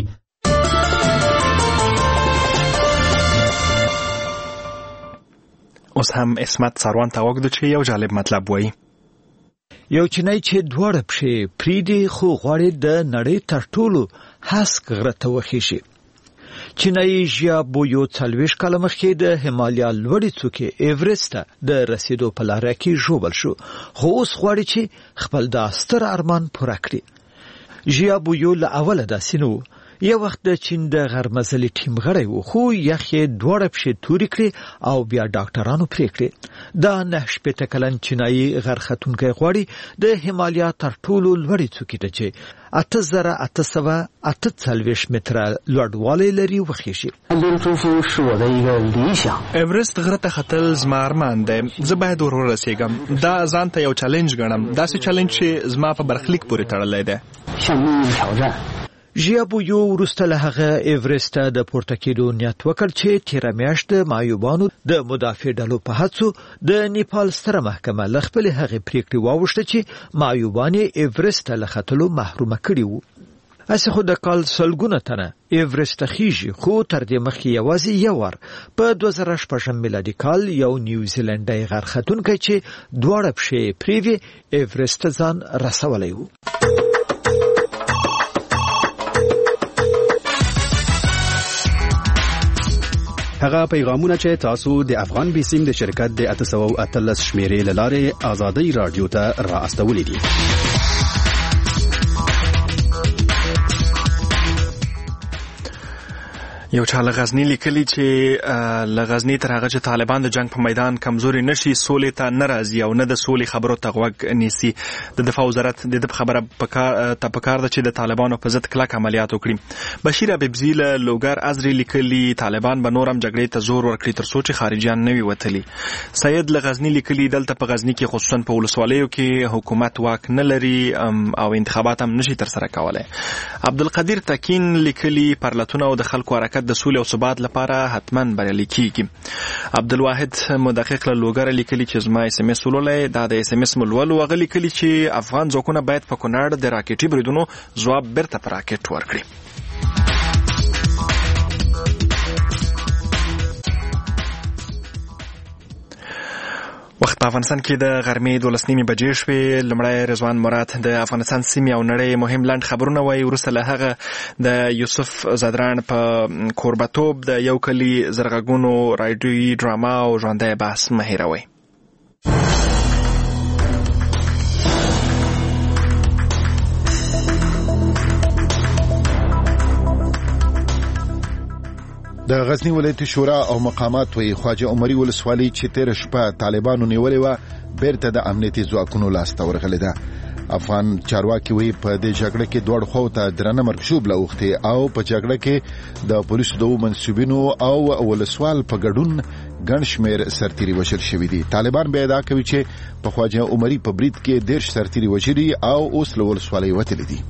اوس هم اسمت سروان ته وګدو چې یو جالب مطلب وایي. یو چینای چې دواړه پښې پریدي خو غواړي د نړۍ تر ټولو هسک غره ته وخیږي. چینایي ژیابویو 40 کال مخکې د هیمالیا لوړې څوکې ایورست د رسیدو په لاره کې ژوبل شو خو اوس غواړي چې خپل د ستر ارمان پوره کړي. ژیابویو له اوله داسې نو یو وخت د چین د غرمزلي ټیم غړی و خو یخې دواړه پښې تورې کړې او بیا ډاکټرانو پرې کړې. دا 9 کلن چینایي غرختونکی غواړي د هیمالیا تر ټولو لوړې څوکې ته چې 8848 متره لوړوالی لري وخیږي. ایورست غره ته ختل زما ارمان دی. زه باید ورسېږم. دا ځان ته یو چیلنج ګڼم. داسې چیلنج چې زما په برخلیک پورې تړلی دی. ژیابویو وروسته له هغه ایورست ته د پورته کېدو نیت وکړ چې تېره میاشت د معیوبانو د مدافع ډلو په هڅو د نیپال ستره محکمه له خپلې هغې پرېکړې واوښته چې معیوبان یې ایورست ته له ختلو محرومه کړي وو. هسې خو د کال سلګونه تنه ایورست ته خیږي خو تر دې مخکې یوازې یو وار په 2006 میلادي کال یو نیوزیلنډی غرختونکی چې دواړه پښې پرې وې ایورست ته ځان رسولی و. هغه پیغامونه چې تاسو د افغان بیسیم د شرکت د 813 شمیرې لاره آزادۍ رادیو ته را استولې دي. یو چا له غزنی لیکلي چې له غزنی تر هغه چې طالبان د جنگ په میدان کمزوري نشي سولې ته نه راځي او نه د سولې خبرو ته غوږ نیسي. د دفاع وزارت د خبره پکار ده چې د طالبانو په ضد کلک عملیات وکړي. بشیر حبیبزی له لوګر ازري لیکلي طالبان به نورم جګړې ته زور ورکړي تر څو چې خارجيان نه وي وتلي. سید له غزنی لیکلي دلته په غزنی کې خصوصا په ولسوالیو کې حکومت واک نه لري او انتخابات هم نشي تر سره کولای. عبدالقدیر تکین لیکلي پرلتونه او د خلکو حرکت د سولې او ثبات لپاره حتما بریالي کیږي. عبدالواحد مدقق له لوګر لیکلي چې زما اس ام اس ولولای دا د اس ام اس ملولو هغه لیکلي چې افغان ځواکونه باید په کونړ د راکټي بریدونو ځواب بیرته په راکټ ورکړي. وخت په افغانستان کې د غرمې 12 بجې شوې. لمړی رضوان مراد د افغانستان سیمې او نړۍ مهم لنډ خبرونه وایي. وروسته له هغه د یوسف زدران په کوربتوب د یو کلي زرغږونو رادیویي ډراما او ژوندی بحث مه هېروئ. د غزنی ولایت شورا او مقامات وی خواجه عمري ولسوالۍ چې تیر شپه طالبانو نیولې و بیرته د امنیتي ځواکونو لاسته ورغلې ده. افغان چارواکي وی په دې جګړه کې دوړ خو ته درنه مرکشوب لوختي او په جګړه کې د پولیسو د منسوبینو او ولسوال په ګډون ګڼ شمېر سرتیري وژل شوي دي. طالبان بیا دا کوي چې په خواجه عمري په برید کې 10 سرتیري وژلي او اوس له ولسوالۍ وتلي دي.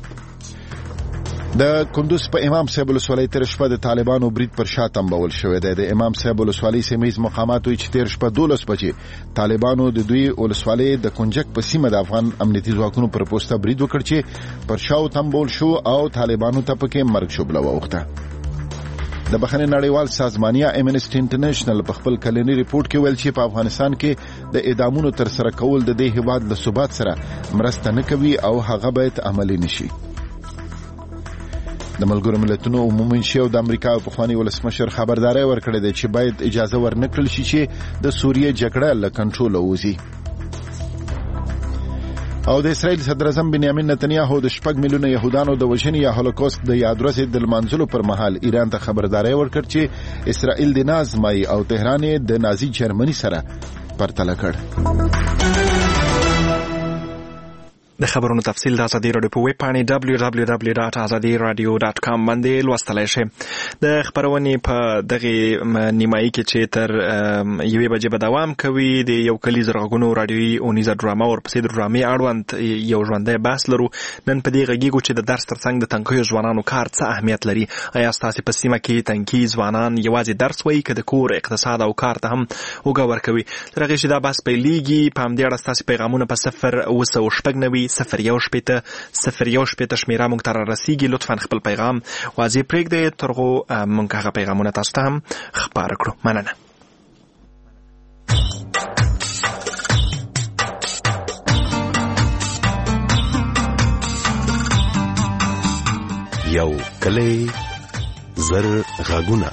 د کندوز په امام صاحب ولسوالۍ تر شپه د طالبانو برید پر شا تمبول شوی دی. د امام صاحب ولسوالۍ سیمه‌ییز مقامات وی چې تیر شپه 12 بجې طالبانو د دوی ولسوالۍ د کنجک په سیمه د افغان امنیتي ځواکونو پر پوسټه برید وکړ چې پر شا تمبول شو او طالبانو ته پکې مرګ شوبله وغوښته. د بخښنې نړیوال سازمانیا امنسټي انټرنیشنل په خپل کلنی ریپورت کې ویل چې په افغانستان کې د اعدامونو تر سره کول د دې هیواد له ثبات سره مرسته نه کوي او هغه باید عملی نشي. د ملګرو ملتونو عمومي شورا د امریکا په خواني ولسمشر خبرداري ورکړې ده چې باید اجازه ورنکړل شي چې د سوریه جګړه له کنټرول ووځي. او د اسرائیل صدر اعظم بنیامین نتنیاهو د 6 میلیونه يهودانو د وژنې یا هولوکاست د یاد ورځې د لمانځلو پر مهال ایران ته خبرداري ورکړ چې اسرائیل د نازمای او تهران د نازي جرمني سره پرتله کړ. د خبرونو تفصیل د ازادي رادیو په ویب پاڼې www.azadiradio.com باندې لوستلای شئ. د خبرونې په دغه نیمایي کې چې تر 1 بجې به دوام کوي د یو کلي زرغونو رادیویي اونیزه ډراما ورپسې د ډرامې اړوند یو ژوندی بحث لرو. نن په دې غږیږو چې د درس ترڅنګ د تنکیو ځوانانو کار څه اهمیت لري. آیا ستاسو په سیمه کې تنکي ځوانان یوازې درس وایي که د کور اقتصاد او کار ته هم وګه ورکوي؟ تر هغې چې دا بحث پیلېږي په همدې اړه ستاسو پیغامونه په 0 0 شمیره مونږ ته رارسیږي. لطفا خپل پیغام واضح پرېږدئ ترغو مونږ هغه پیغامونه تاسو ته هم خپاره کړو. مننه. یو کلی زر غږونه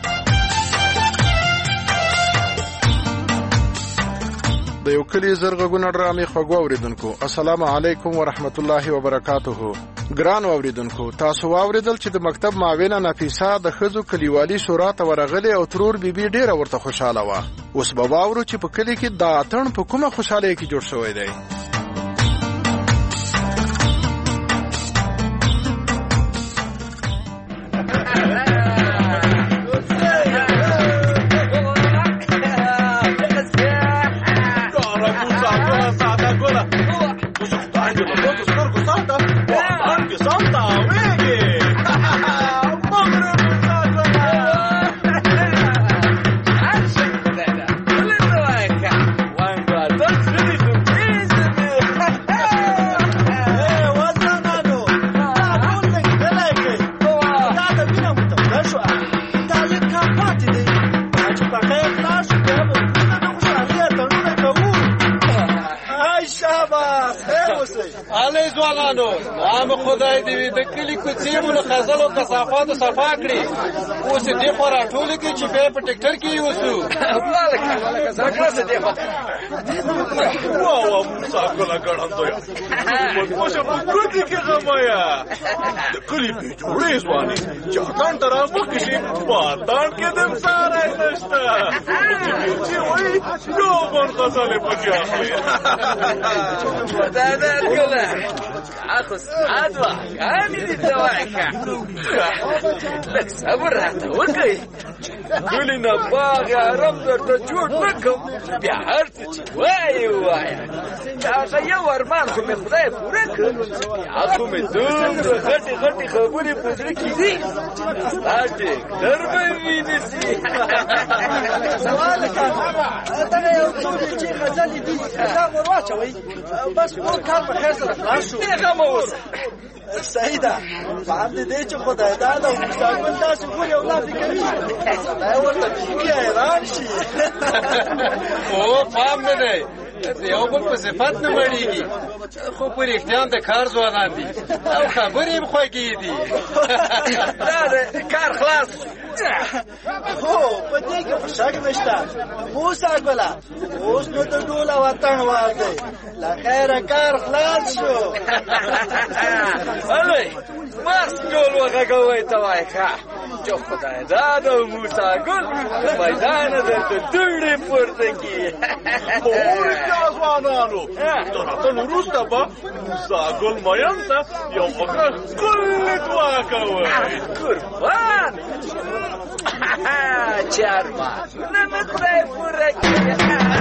د یو کلی زرغږونه ډرامې خوږو اوریدونکو السلام علیکم ورحمت الله وبرکاته. ګران اوریدونکو تاسو واوریدل چې د مکتب معاونه نفیسه د خزو کلیوالي شورا ته ورغلې او ترور بیبي ډیره ورته خوشاله و. اوس به واورو چې په کلی کې د اتن په کومه خوشاله کې جوړ شوی دی. خدای دې د کلی کوڅې مونږ خزل او کثافات صفا کړي. اوس دې خورا ټول کې چې په ټیکټر کې یوسو واه موسی ګله ګړندویا مدپوشه په ګوتې کې غمایا د کلي بې جوړې ځواني چې اتان ته رامخکې شي په اتان کې دم ساری نشته چې بیلچې وایي یو بل غزلې پکې اخلي دا ګله اخو سعاد وه کانې دې ته وایه لږ صبر راته وکړئ کلي نه باغ عرب درته جوړ نه کړم بیا هر څه چې وایې ووایه د هغه یو ارمان خو مې خدای پوره کړ بیا خو مې دومره غټې غټې خبرې په زړه کې دي ستا ټیکټر به وینیسي سوال کاکا دغه یو څو چې غزلې دي دا ور واچوئ بس ټول کار په خیر سره خلاص شو بېغمه اوسه صحیح ده فهم دې چې خدای داد او مسافر داسې ګوري او لافې کوي سړی ورته بیخي حیران شي او پام نه دی د یو بل په صفت نه مړېږي خو په رښتیا د کار ځوانان دي او خبرې هم خوږې دي دا د کار خلاص هو په دې کې په شک نشته موسی ګله اوس نو د ډول وطن وار دی له خیره کار خلاص شو هلئ مست ډول وغږوئ ته وایي ښه چې خدای داد او موسی ګل میدانه درته دوړې پورته کړي ځوانانو د راتلو وروسته به موسی ګل مین ته یو پکه ښکلې دعا کوئ قربان چې ارمانونه مې خدای پوره کړي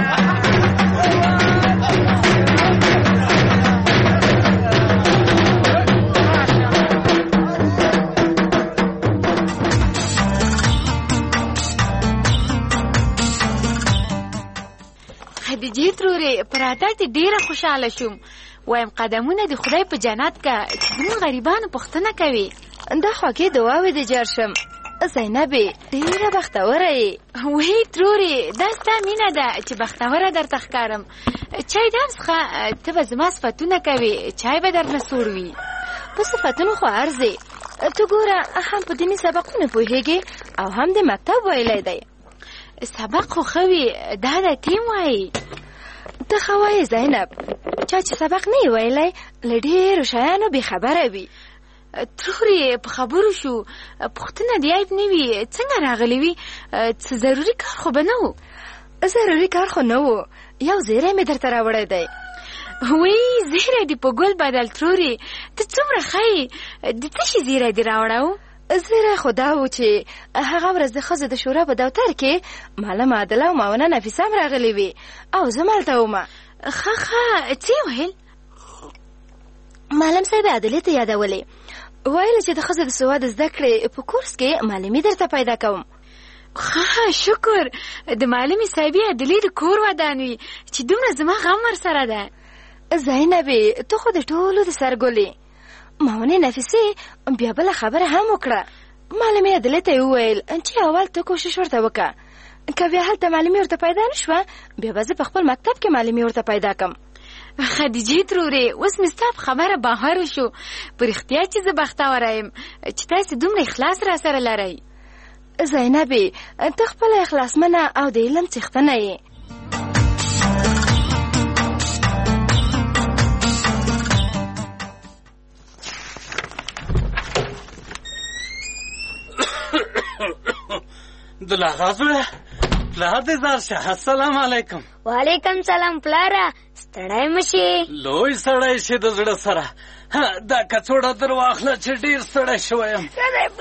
خدیجې ترورې په راتګ دې ډېره خوشحاله شوم وایم قدمونه د خدای په جنت که چې زموږ غریبانو پوښتنه کوي دا خوږې دعاوې دې جار شم زینبې ډېره بختوره یې وی ترورې دا ستا مینه ده چې بختوره درته ښکارم چای دام څخه ته به زما صفتونه کوې چای به درنه سوړ وي په صفتونو خو ارزې ته ګوره هم په دیني سبقونه پوهېږې او هم د مکتب ویلی دی سبق خو ښه وي دا د ټیم وایي ته ښه وایې زینب چا چې سبق نه یې ویلی له ډېرو شیانو بېخبره وي ترورې په خبرو شو پوښتنه د عیب نه وي څنګه راغلی وي څه ضروري کار خو به نه و ضروري کار خو نه و یو زیری مې درته راوړی دی وی زیری دې په ګل بدل ترورې ته څومره ښه یې د څه شي زیری دې راوړی زیری خو دا و چې هغه ورځ د ښځو د شورا په دفتر کې معلم عادله او معاونه نفیسه هم راغلې وې او زه مالته ومه ښه څه یې ویل معلم صاحب عادلې ته یادولې ویل چې د ښځو د سواد زده کړې په کورس کې معلمي درته پیدا کوم ښه شکر د معلمې صاحبې عادلې د کور ودان وي چې دومره زما غم ورسره ده زینبې ته خو د ټولو د سرګلې معاونې نفیسې بیا بله خبره هم وکړه معلمې عادلې ته یې وویل چې اول ته کوشش ورته وکړه که بیا هلته معلمي ورته پیدا نه شوه بیا به زه په خپل مکتب کې معلمي ورته پیدا کړم خدیجې ترورې اوس مې ستا په خبره باور شو په رښتیا چې زه بختوره یم چې تاسې دومره اخلاص را سره لرئ زینبې ته خپله اخلاصمنه او د علم څښتنه یې دلاغازوه پلار دې زار شه السلام علیکم وعلیکم سلام پلاره ستړی مشي لوی سړی شي د زړه سره دا کڅوړه در واخله چې ډېر ستړی شوی یم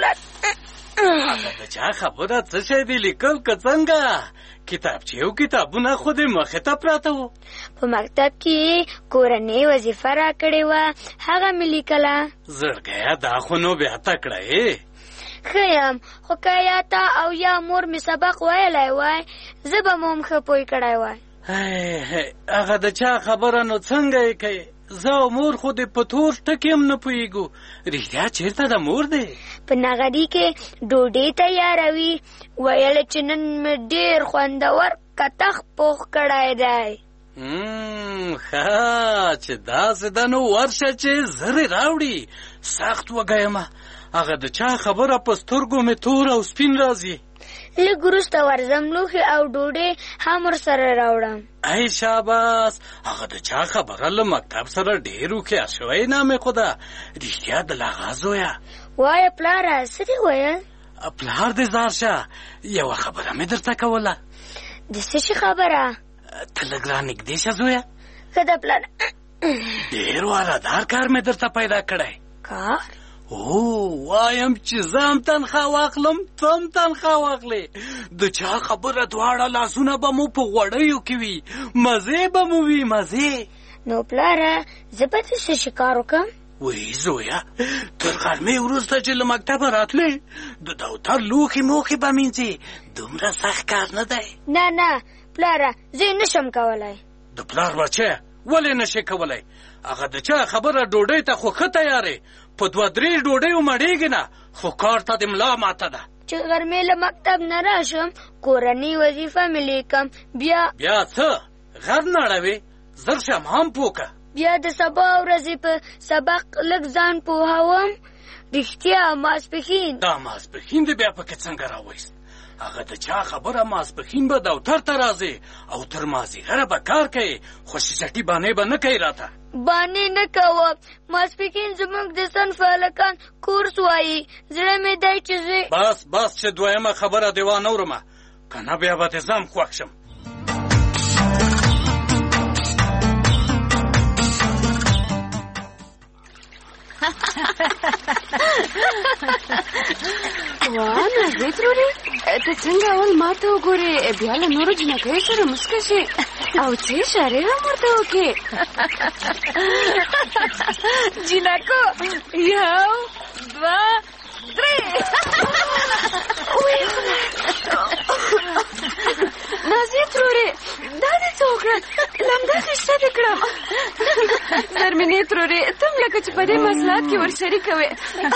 د چا خبره څه شی دې لیکل که څنګه کتابچې او کتابونه خو دې مخې ته پراته وو په مکتب کې کورنۍ وظیفه راکړې وه هغه مې لیکله زړګیه دا خو نو بیا تکړه یې ښه یم خو که یا تا او یا مور مې سبق ویلی وای زه به مو هم ښه پوه کړی وای هغه د چا خبره نو څنګه یې کوې زه او مور خو دې په تور ټکي هم نه پوهېږو رښتیا چېرته د مور دی په نغري کې ډوډۍ تیاروي ویل چې نن مې ډېر خوندور کتخ پوخ کړی دی ښه چې داسې ده نو ورشه چې زرې راوړي سخت وږی یم هغه د چا خبره په سترګو مې تور او سپین راځي لږ وروسته ورځم لوښي او ډوډۍ هم ورسره راوړم. ای شاباس، هغه د چا خبره له مکتب سره ډېر هوښیار شوی نامې خو ده. رښتیا د لاغا زویه. وایه پلاره څه دې ویل؟ پلار دې زار شه، یوه خبره مې درته کوله. د څه شي خبره؟ ته لږ رانږدې شه زویه. ښه ده پلاره. ډېر وارادار کار مې درته پیدا کړی. کار؟ وایم چې زه هم تنخوا واخلم، ته هم تنخوا واخلې. د چا خبره دواړه لاسونه به مو په غوړیو کې وي، مزې به مو وي مزې. نو پلاره زه به د څه شي کار وکړم؟ وی زویه، تر غرمې وروسته چې له مکتبه راتلې د دفتر لوښي موښي به مینځې. دومره سخت کار نه دی. نه پلاره زه یې نشم کولی. د پلار بچیه ولې نشې کولی؟ هغه د چا خبره ډوډۍ ته خو ښه تیارې، په 2-3 ډوډیو مړېږي نه، خو کار ته د ملا ماته ده. چې غرمې له مکتب نه راشم کورنۍ وظیفه مې لیکم، بیا څه غر نه اړوې؟ زر شم هم پوکه. بیا د سبا ورځې په سبق لږ ځان پوهوم. رښتیا ماسپښین. دا ماسپښین دې بیا پکې څنګه راوایست؟ هغه د چا خبره ماسپښین به دفتر ته راځې او تر مازدیګره به کار کوې، خوشي چټي بانې به نه کوې راته. بانې نه کوم. ماسپښین زموږ د صنف هلکان کورس وایي. زړه مې دی چې زه بس چې دویمه خبره دې وانه ورمه، که نه بیا به دې ځم خوښ شم. واه نازې ترورې، ته څنګه اول ما ته وګورې بیا له نورو جنکیو سره مسکه شې او څه اشارې هم ورته وکړې. جنکو 1 2 3. نازې ترورې دا دې څه وکړه؟ لمده خیشته دې کړم. زرمینې ترورې ته هم لکه چې په دې مسلات کې ورشریکه وې.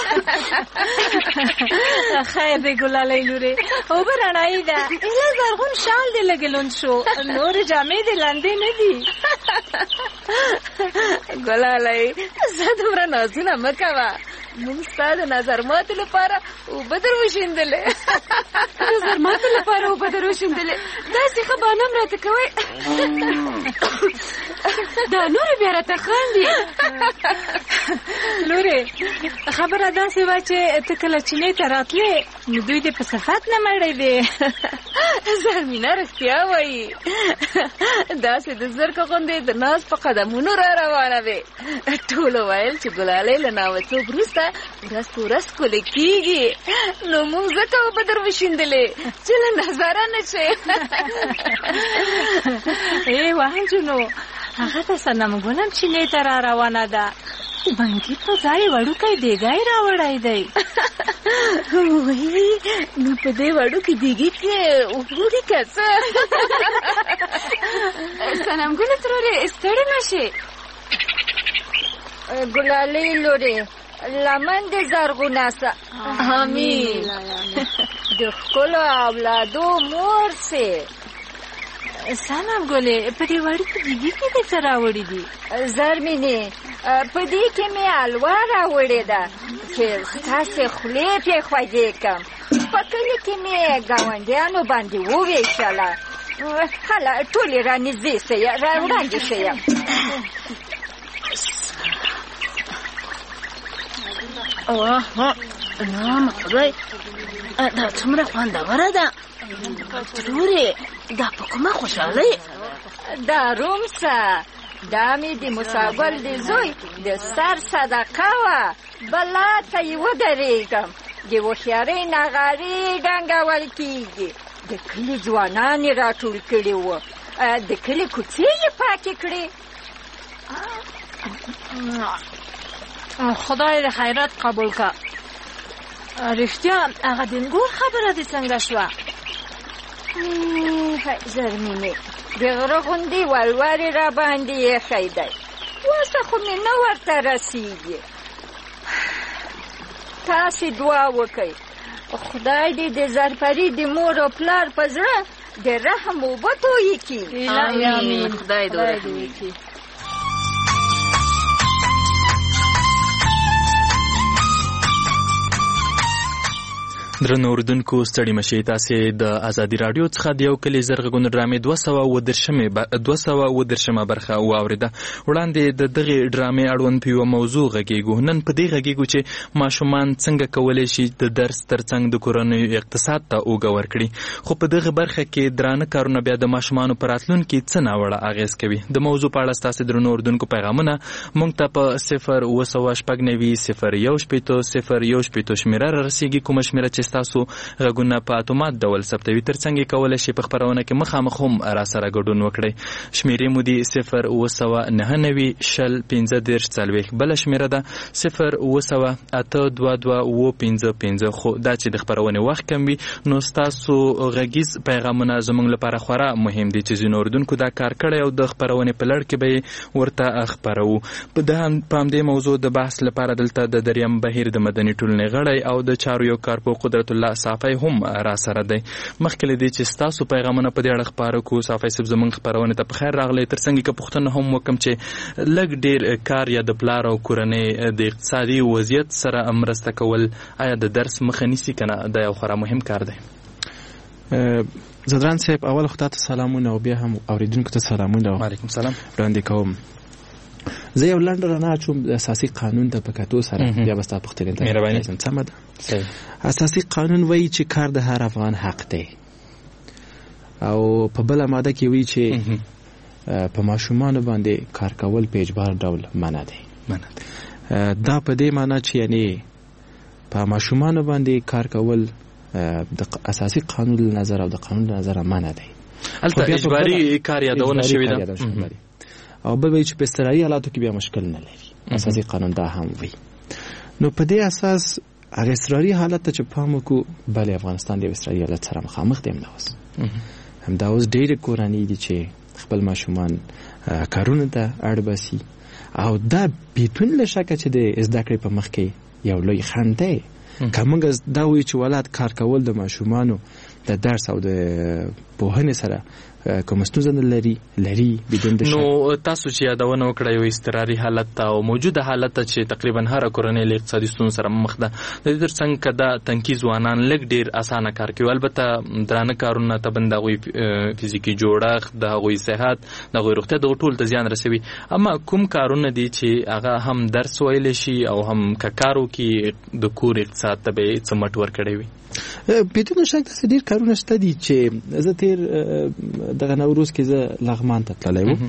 خیر دی ګلالۍ لورې، اوبه رڼایي ده. ایله زرغون شال دې لږ لوند شو، نورې جامې دې لندې نه دي. ګلالۍ زه دومره نازونه مه کوه، موږ ستا د نظر ماتې لپاره اوبه در وشیندلې. نظر ماتې لپاره اوبه در وشیندلې؟ داسې ښه بانه هم راته کوئ. دا نورې بیا راته خاندي. لورې خبره داسې وه چې ته کله چینې ته راتلې نو دوی دې په صفت نه مړی دی. زرمینه رښتیا وایي، داسې د زرکه غوندې د ناز په قدمونو را روانه وې. ټولو ویل چې ګلالۍ له ناوڅوب وروسته ورځ په ورځ ښکلې کېږي، نو موږ ځکه اوبه در وشیندلې چې له نظره نه شي. وانجونو هغه ته صنم ګلم چینې ته را روانه ده. بنګي په ځای وړوکی دیګی راوړی دی. نو په دې وړوکي دیګي کې وګوري که څه. صنم ګله ترورې ستړې نه شي. ګلالۍ لورې لمن دې زرغونه سه. امین. د ښکلو اولادو مور سې. صنم ګلې په دې وړوکي دیګي کې دې څه راوړي دي؟ زرمینې په دې کې مې حلوا راوړې ده چې ستاسې خولې پرې خوږې کړم. په کلي کې مې ګاونډیانو باندې وویشله. هله ټولې رانږدې شئ، را وړاندې شئ. نام خدای، دا څومره خوندوره ده. ترورې دا په کومه خوشحالۍ؟ دا رومسه، دا مې د موساګل د زوی د سر صدقه وه. بلا ته یې ودرېږم. د هوښیارۍ نغارې ډنګول کېږي. د کلي ځوانان یې راټول کړي وو، د کلي کوڅې یې پاکې کړې. خدای د خیرات قبول که. رښتیا هغه دینګور خبره دې څنګه شوه؟ زرمینې د غره غوندې ولورې را باندې ایښی دی، وسه خو مې نه ورته رسېږي. تاسې دعا وکئ خدای دې د زرپري د مور او پلار په زړه د رحم اوبه تویې کړي. امین. خدای دې ورحم وکړي. درنو اوریدونکو ستړي مشئ تاسې د ازادي راډیو څخه د یو کلي زرغون ډرامې 213 برخه واوریده. وړاندې د دغه ډرامې اړوند په یو موضوع غږیږو. نن په دې غږیږو چې ماشومان څنګه کولی شي د درس ترڅنګ د کورنۍ اقتصاد ته اوږه ورکړي. خو په دغه برخه کې درانه کارونه بیا د ماشومانو په راتلونکي څه ناوړه اغیز کوي. د موضوع په اړه ستاسې درنو اوریدونکو پیغامونه موږ ته په 0 شمیره رسیږي، کومه شمیره چې تاسو غږونه په اتومات ډول ثبتوي. ترڅنګ یې کولی شي په خپرونه کې مخامخ هم راسره ګډون وکړئ. شمیرې مو دي 0 بله شمیره ده 0 خو دا چې د خپرونې وخت کم وي نو ستاسو غږیز پیغامونه زموږ لپاره خورا مهم دي چې ځینو اورېدونکو دا کار کړی او د خپرونې په لړ کې به یې ورته خپروو. په همدې موضوع د بحث لپاره دلته د دریم بهیر د مدني ټولنې غړی او د چارو یو کارپوه قدرت الله صافی هم را سره دی. مخکې له دې چې ستاسو پیغامونه په دې اړه خپاره کړو، صافی صاحب زموږ خپرونې ته په خیر راغلی. ترڅنګ که پوښتنه هم وکړم چې لږ ډېر کار یا د پلار او کورنۍ د اقتصادي وضعیت سره مرسته کول آیا د درس مخه نیسي که نه؟ دا یو خورا مهم کار دی. زدران صاحب اول خو تاسو سلامونه او بیا هم اوریدونکو ته سلامونه. وعلیکم سلام. وړاندې کوم زه یو لنډ رانه چوم د اساسي قانون ته په کتو سره بیا به تاسو پوښتنه ته مهرباني. سمه ده. اساسي قانون وایي چې کار د هر افغان حق دی او په بل ماده کې وایي چې په ماشومان باندې کار کول په اجبار ډول منع دی. دا په دې معنی چې یعنی په ماشومان باندې کار کول د اساسي قانون نظر او د قانون نظر منع دی. البته اجباري کار یادونه شوی ده او بل وایي چې په استراحتي حالاتو کې بیا مشکل نه لري. اساسي قانون دا هم وایي. نو په دې اساس هغه استراحتي حالت ته چې پام وکړو، بلې افغانستان د استراحتي حالت سره مخامخ دی. همدا اوس ډېرې کورنۍ دي چې خپل ماشومان کارونه ته اړ باسي او دا بیتون له شکه چې د زده کړې په مخ کې یو لوی خنډ دی. که موږ دا وایو چې ولادت کار کول د ماشومانو د درس او د پوهنې سره کوم ستونزه لري بدون د شک. نو تاسو چې یادونه وکړه یو اضطراري حالت او موجوده حالت چې تقریبا هر کورنۍ له اقتصادي ستونزو سره مخ ده، د دې ترڅنګ که دا تنکي ځوانان لږ ډېر اسانه کار کوي، البته درانه کارونه ته د هغوی فزیکي جوړښت، د هغوی صحت، د هغوی روغتیا، دغه ټول ته زیان رسوي. اما کوم کارونه دي چې هغه هم درس ویلی شي او هم که کار وکړي د کور اقتصاد ته به یې څه مټ ورکړی وي؟ بدون شک داسې ډېر کارونه شته دي چې زه تېر دغه نوروز کې زه لغمان ته تللی وم.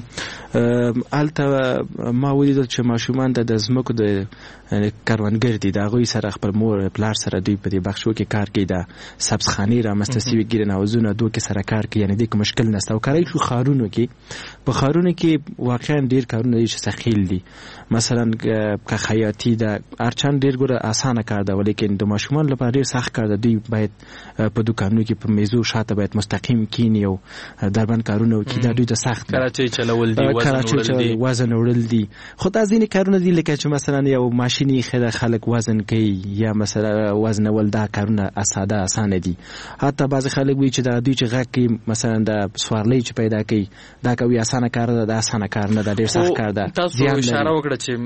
هلته ما ولیدل چې ماشومان د ځمکو د کروندګر دي، د هغوی سره خپل مور پلار سره دوی په دې بخشو کې کار کوي، د سبزخانې رامنځته سوي ګرین هاوزونه دوی کې سره کار کوي، یعنې دې کې مشکل نشته. او کاری شو ښارونو کې، په ښارونو کې واقعا ډېر کارونه دي چې ثقیل دي. مثلا که خیاطي ده، هرچند ډېر ګوره اسانه کار ده ولیکن د ماشومان لپاره ډېر سخت کار ده. دوی باید په دوکانونو کې په میزو شاته باید مستقیم کینی او دربند کارونه وکړي. دا دوی ته سخت کراچۍ چلول دي، وزن وړل دي. خو دا ځینې کارونه دي لکه چې مثلا یو ماشین یې خلک وزن کوي یا مثلا وزنول، دا کارونه ساده اسانه دي. حتی بعضې خلک وایي چې دا دوی چې غږ کوي مثلا د سوارلۍ چې پیدا کوي دا کوي اسانه کار ده. دا اسانه کار نه ده، ډېر سخت کار ده. تاسو اشاره وکړه چې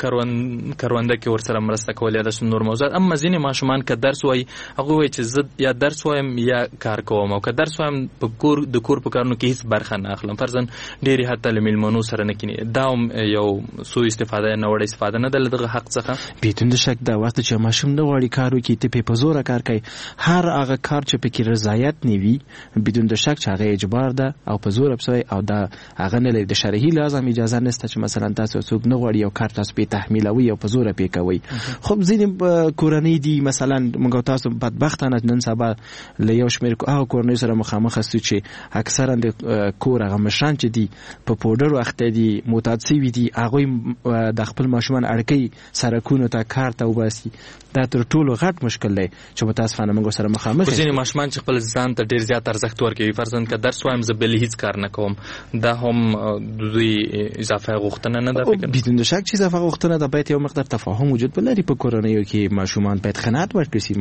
کرونده کې ورسره مرسته کول یا د نور موضوعات. اما ځینې ماشومان که درس وایي هغوی وایي چې زه یا درس وایم یا کار کوم، او که درس وایم د کور په کارونو کې هیڅ برخه نه اخلم. فرضاً ډېرې حتی له میلمنو سره نه کیني. دا هم یو سوء استفاده یا ناوړه استفاده نه ده له دغه حق څخه. بدون شک دا وخت چې ماشوم نه غواړي کار وکړي، ته په زوره کار کوي، هر هغه کار چې پکې رضایت نه وي بدون شک چې هغه اجبار ده او په زوره پسوي او دا هغه نه لري. د شرعي لازم اجازه نشته چې مثلا تاسو څوک نه غواړي یو کار تاسو په تحمیلوي او په زوره پې کوي. خو ځینې کورنۍ دي مثلا موږ تاسو بدبختانه نن سبا له یو شمېر کورنۍ سره مخامخ استو چې اکثرا د کور هغه مشران چې دي په پوډر وخت دي معتاد سوي دي، هغوی د خپل ماشومان اړکوي سرکونو ته کار ته وباسي. دا تر ټولو غټ مشکل دی چې متاسفانه موږ سره مخامخ یو. ځینې ماشومان چې خپل ځان ته ډېر زیات ارزښت ورکوي، فرضاً که درس وایم زه بل هیڅ کار نه کوم، دا هم دوی اضافه غوښتنه نه ده. بدون شک چې اضافه غوښتنه ده. باید یو مقدار تفاهم وجود ولري په کورنیو کې. ماشومان باید قناعت ورکړي شي.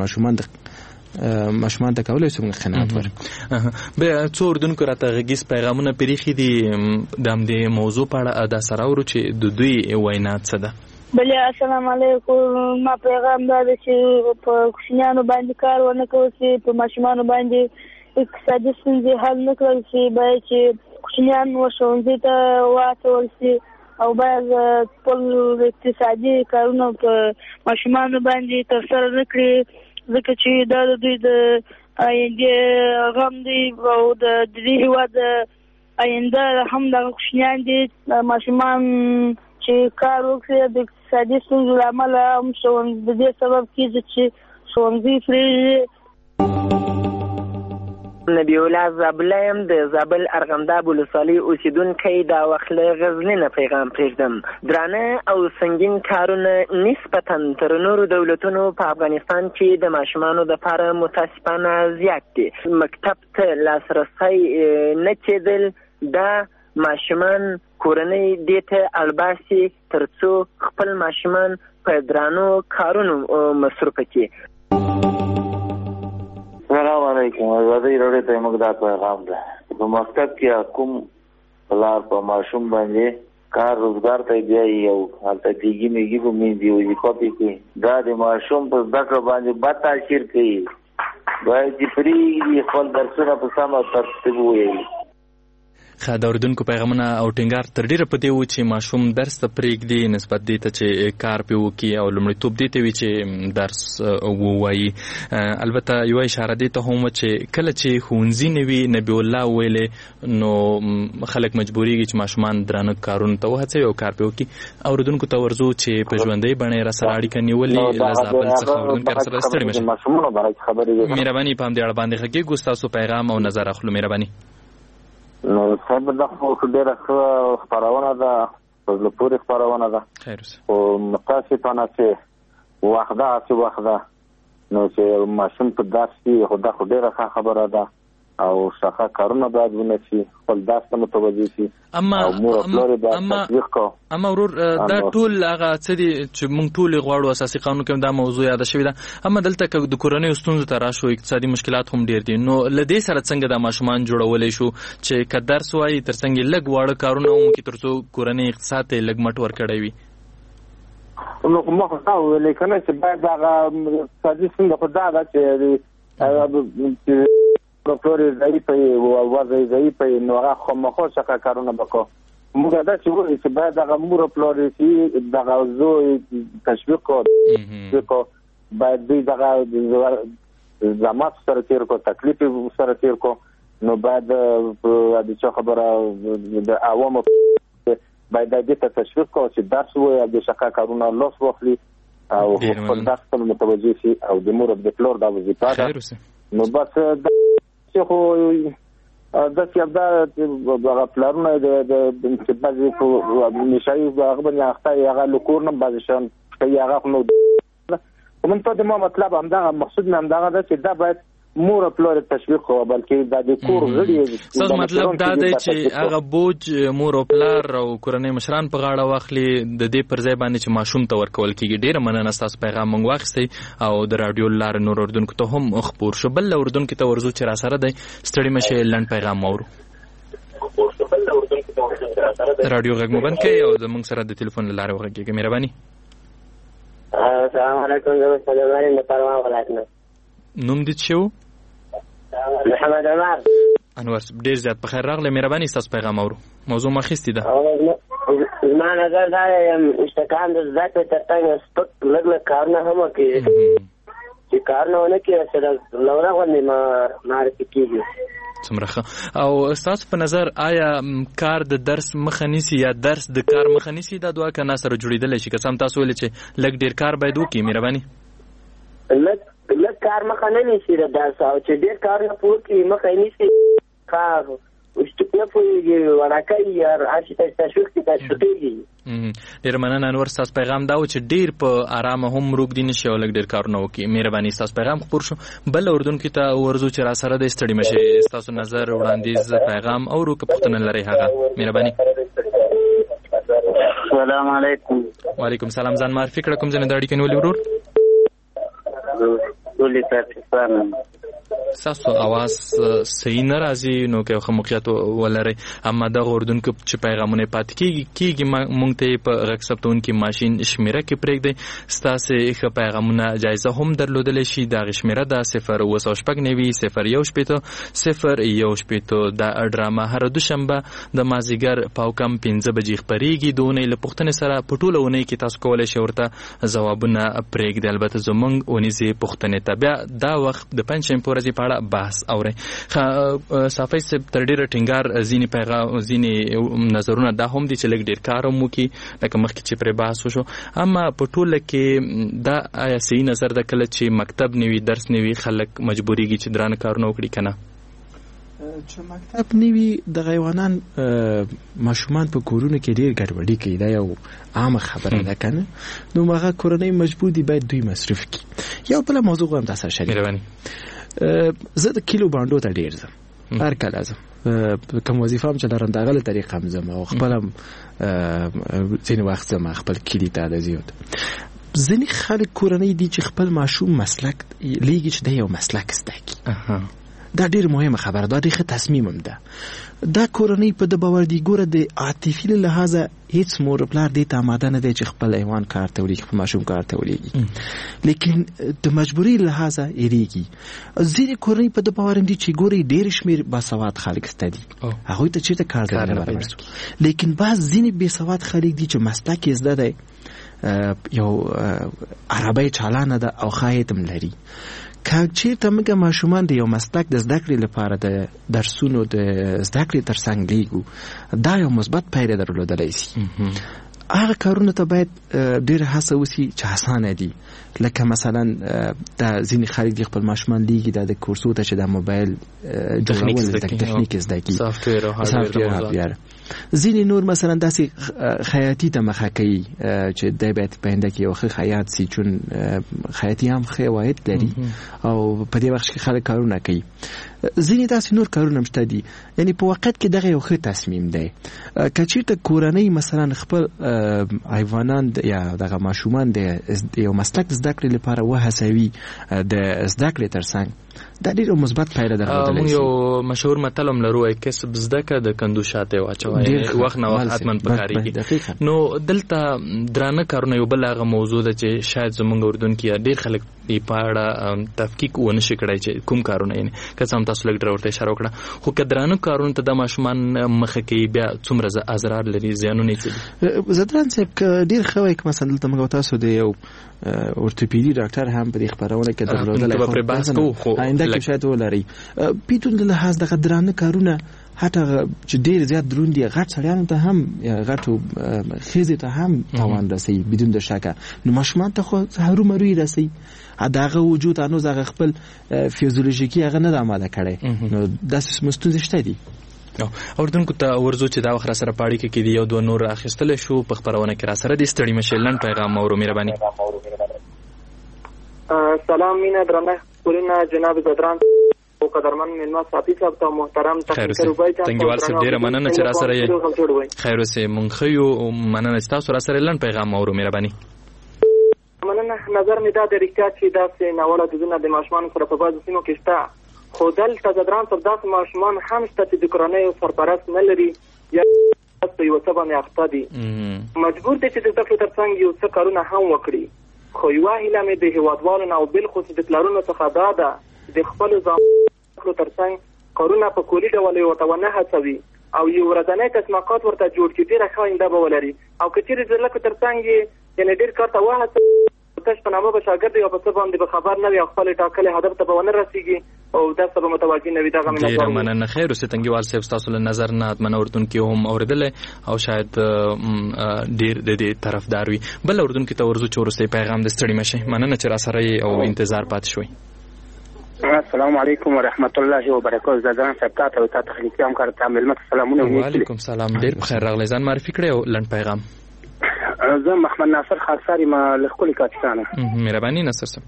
ماشومان ته کولای شي موږ قناعت ورکړو. بیا څو اردوونکو راته غږیز پیغامونه پرېښي دي د همدې موضوع په اړه. دا سره اورو چې د دوی وینا څه ده. بلې السلام علیکم. ما پیغام دا دی چې په کوچنیانو باندې کار ونه کول شي، په ماشومانو باندې اقتصادي ستونزې حل نه کړل شي، باید چې کوچنیان ښوونځي ته واچول شي او باید خپل اقتصادي کارونه په ماشومانو باندې ترسره نه کړي، ځکه چې دا د دوی د آینده غم دی او د دې هېواد آینده هم دغه کوچنیان دي. ماشومان چې کار وکړي د اقتصادي ستونزو له امله هم د دې سبب کېږي چې ښوونځي پرېږدي. نبی الله زابله یم د زابل ارغنداب ولسوالۍ اوسېدونکی. دا وخت له غزني نه پیغام پرېږدم. درانه او سنګین کارونه نسبتا تر نورو دولتونو په افغانستان کې د ماشومانو دپاره متاسفانه زیات دي. مکتب ته لاسرسی نه کېدل دا ماشومان کورنۍ دې ته اړباسي تر څو خپل ماشومان په درانو کارونو مصروفه کړي. السلام علیکم. ازادي راډیو ته موږ دا پیغام ده. په مکتب کې کوم لار په ماشوم باندې کار روزګار ته بیایي او هلته دیګي میږي په مینځي وظیفه پکې دا د ماشوم په زده کړه باندې بد تاثیر کوي. باید چې پرېږدي خپل درسونه په سمه ترتیب ووایي. ښه د اورېدونکو پیغامونه او ټینګار تر ډېره په دې و چې ماشوم درس ته پرېږدي نسبت دې ته چې کار پرې وکړي او لومړیتوب دې ته وي چې درس ووایي. البته یوه اشاره دې ته هم چې کله چې ښوونځي نه وي نبي الله ویلې نو خلک مجبورېږي چې ماشومان درانه کارونو ته وهڅوي او کار پرې وکړي. اورېدونکو ته ورځو چې په ژوندۍ بڼه یې راسره اړیکه نیولې له زابل څخه اورېدونکي راسره ستړي مه شئ. مهرباني په همدې اړه باندې غږېږو ستاسو پیغام او نظر اخلو. مهرباني. نو صاحب دا خو ډېره ښه خپرونه ده، په زړه پورې خپرونه ده، خو متاسفانه چې وخت ده هسې وخت ده نو چې ماشوم په درس کې خو دا خو ډېره ښه خبره ده او شاخه کارونه باید ونه شي، خپل درس ته متوجه شي او مور او پلار یې باید تشویق کړو. اما ورور دا ټول هغه څه دي چې موږ ټول غواړو، اساسي قانون کې دا موضوع یاده شوې ده. اما دلته که د کورنیو ستونزو ته راشو اقتصادي مشکلات هم ډېر دي، نو له دې سره څنګه دا ماشومان جوړولی شو چې که درس وایي تر څنګ یې لږ واړه کارونه وکړي تر څو کورنۍ اقتصاد ته یې لږ مټ ورکړی وي؟ نو ما خو تا وویلې که نه چې باید هغه اقتصادي ستونزه خو دا ده چې پلار یې ضعیفه وي او وضع یې ضعیفه وي نو هغه خامخا څخه کارونه به کوو. موږ داسې وایو چې باید هغه مور او پلار یې دغه زوی تشویق کړو، باید دوی دغه زحمت سره تېر کړو، تکلیف سره تېر کړو. نو باید د چا خبره د عوامو باید دې ته تشویق کړو چې درس ووایي او د څخه کارونه لاس واخلي او خپل درس ته متوجه شي او د مور او د پلار دا وظیفه ده. نو بس چې خو داسې همدا هغه پلارونه چې بعضې په نشایي هغه باندې اخته وي هغه له کور نه بعضې شیان کوي هغه خو نو خو من ته ما مطلب همدغه مقصود مې همدغه ده چې دا باید مور او پلار تشویق کوو بلکې دا د کور غړي ستاسو مطلب دا دی چې هغه بوج مور او پلار او کورنۍ مشران په غاړه واخلي د دې پر ځای باندې چې ماشوم ته ورکول کېږي. ډېره مننه ستاسو پیغام موږ واخیستی او د راډیو له لارې نور اورېدونکو ته هم خپور شو. بل اورېدونکي ته ورځو چې راسره دی ستړي مه شئ، لنډ پیغام واورو. راډیو غږ مو بند کړئ او زموږ سره د تلیفون له لارې وغږېږئ. مهرباني. السلام علیکم. زه مستقبل د پروان ولایت نه. نوم دې څه و؟ محمد عمر. انور ډېر زیات په خیر راغلی. مهرباني ستاسو پیغام اورو. موضوع مو اخیستې ده. زما نظر دا دی مشتکان د زده کړې تر څنګ سپک لږ لږ کارونه هم وکړي چې کارونه ونه کړي چې لوړه غوندې معرفي کېږي. څومره ښه. او ستاسو په نظر آیا کار د درس مخه نیسي یا درس د کار مخه نیسي؟ دا دوه که نه سره جوړېدلی شي؟ که څه هم تاسو ویلې چې لږ ډېر کار باید وکړي. مهرباني. لږ کار مخه نه نیسي د درس او چې ډېر کارونه په وکړي مخه یې نیسي کار وشتوک نه پوهېږي وړاکۍ یا هر شي ته تشویق کړي تشویقېږي. ډېره مننه انور. ستاسو پیغام دا و چې ډېر په ارامه هم روږدي نه شي او لږ ډېر کارونه وکړي. مهرباني. ستاسو پیغام خپور شو. بل اورېدونکي ته ورځو چې راسره دی ستړي مه شئ، ستاسو نظر وړاندیز پیغام اورو که پوښتنه لرئ هغه. مهرباني. السلام علیکم. وعلیکم السلام. ځان معرفي کړه، کوم ځای نه د اړیکې نیولې ورور؟ ټولې پاکستان. تاسو आवाज صحیح نه راځي نو که خو موقعیت ولري اما د اردوونکو چې پیغامونه پات کیږي مونږ ته په غږ ثبتونکو ماشين شمیره کې پرېږدي ستاسو ښه پیغامونه جایزه هم درلودل شي د شمیره د 0 د ډرامه هر دوشنبه د مازیګر پاوکم 15 بجې خبريږي دونه له پښتنې سره پټولونه کې تاسو کولای شئ ورته ځوابونه پرېږدي البته زمونږ ونیزي پښتنې تبع دا وخت د پنځم پورې په اړه بحث اوري صافي سپ تر ډیره ټینګار ځینی پیغام ځینی نظرونه دا هم دي چې لګ ډیر کارم وکي لکه مخکې چې پر بحث وشو اما په ټوله کې دا آیا صحیح نظر ده کله چې مکتب نیوي درس نیوي خلک مجبوريږي چې درانه کارونه وکړي کنه چې مکتب نیوي د غیوانان ماشومان په کورونه کې ډیر ګډوډي کوي دا یو عام خبره ده کنه نو هغه کورنۍ مجبور دي باید دوی مصرف کړي یو بل موضوع هم تاسو شریک زه د کیلو باندې ته ډیر زم هر کله زم کوم وظیفه هم چې لرم دغه طریقه هم زم او خپل ځینې وخت زم خپل کلی ته د زیات ځینې خلک کورنۍ دي چې خپل ماشوم مسلک لیږي چې د یو مسلک زده کړي دا ډیر مهمه خبره ده ډیر تصمیم هم ده دا کورنۍ په د باور دی ګوره د عاطفي لحاظه هیڅ مور پلار دې ته آماده نه دی چې خپل حیوان کار ته وړي خپل ماشوم کار ته وړي لیکن د مجبوري لحاظه یریږي ځینې کورنۍ په د باور دي چې ګوري ډیر شمیر باسواد خلک ستدي هغه ته چې ته کار نه برابر لیکن بعض ځینې بې سواد خلک دي چې مسلک یې زده دی یو عربی چالانه ده او خایتم لري که چیرته موږ ماشومان د یو مسلک د زده کړې لپاره د درسونو د زده کړې ترڅنګ لیږو دا یو مثبت پایله درلودلی شي هغه کارونه ته باید ډېره هڅه وشي چې اسانه دي لکه مثلا د ځینې خلک د خپل ماشومان لیږي د کورسو ته چې د موبایل جوړول تخنیک زده کړي سافټویر او هارډویر ځینې نور مثلا داسې خیاطي ته مخه کوي چې دی باید په آینده کې یو ښه خیاط سي چون خیاطي هم ښه عواید لري او په دې وخت کې خلک کارونه کوي ځینې داسې نور کارونه هم شته دي یعنی په وخت کې دغه یو ښه تصمیم دی که چېرته کورنۍ مثلا خپل حیوانان یا دغه ماشومان د یو مسلک زده کړې لپاره وهڅوي د زده کړې ترڅنګ دا ډېر مثبت پایله درلودلی شي یو مشهور متل هم لرو کسب زده که د کندو شاته واچوي وخت نه وخت حتما پکارېږي نو دلته درانه کارونه یو بل هغه موضوع ده چې شاید زمونږ اردوونکي ډېر خلک یې په اړه تفکیک ونه شي کړی چې کوم کارونه یعنې که څه هم تاسو لږ ورته اشاره وکړه خو که درانه کارونو ته د ماشومان مخه کوي بیا څومره اضرار لري زیانونه یې څه دي زدران صاحب که ډېر ښه وایي که مثلا دلته موږ تاسو د یو اورتوپیدي ډاکټر هم په دې خپرونه کې درلودلی آینده کې شاید ولري پیتون د لحاظ دغه درانه کارونه حتی چې ډېر زیات دروند دي غټ سړیانو ته هم غټو ښځې ته هم تاوان رسوي بدون د شکه نو ماشومان ته خو هرومرو یې رسوي دغه وجود هنوز هغه خپل فیزیولوژیکي هغه نه ده آماده کړی نو داسې ستونزې شته دي اردوونکو ته ورځو چې دا وخت را سره پاړی کې دی یو دوه نور اخیستل شو په خبرونه کې را سره د ستړي مشلن پیغام او مهرباني سلام مینا درنه کولنا جناب زدران او قدرمن میلمه ساتي صاحب ته محترم تقدیر وبای ته څنګه والسه ډیره مننه چې را سره یې خیر اوسه مونږ خو مننه تاسو را سره لن پیغام او مهرباني مننه نظر می دا د رښتیا چې دا سه ناوړه دودونه د ماشومان سره په بعضو سیمو کې شته خو دلته زدران صاحب داسې ماشومان هم شته چې د کورنۍ سرپرست نه لري یا په یو څه باندې اخته دي مجبور دي چې د زده کړو ترڅنګ یو څه کارونه هم وکړي خو یوه هیله مې د هیوادوالو نه او بالخصوص د پلارونو څخه دا ده د خپلو ځانونو ترڅنګ کارونه په کلي ډول یې ورته ونه هڅوي او یو ورځنی تسمیقات ورته جوړ کړي ډېره ښه آینده به ولري او که چېرې د لکو ترڅنګ یې یعنې ډېر کار ته وهڅوي تش په نامه به شاګرد یو په څه باندې به خبر نه وي او خپل ټاکلي هدف ته به ونه رسېږي او داسې به متوجه نه وي دغه ډېره مننه خیر اوسې تنګیوال صاحب ستاسو له نظر نه حتما اردوونکي هم اورېدلی او شاید ډېر د دې طرفدار وي بل اردوونکي ته ورځو چې وروستی پیغام د ستړي مه شئ مننه چې را سره یې او انتظار پاتې شوئ السلام علیکم ورحمت الله وبرکاته زدران صاحب تاسو ته تخلیقي همکار ته ملمت سلامونه وعلیکم سلام ډېر بخیر راغلی ځان معرفي کړی او لنډ پیغام زه محمد ناصر خاصاری ما لخکلی کاچکانه مهرباني ناصر صاحب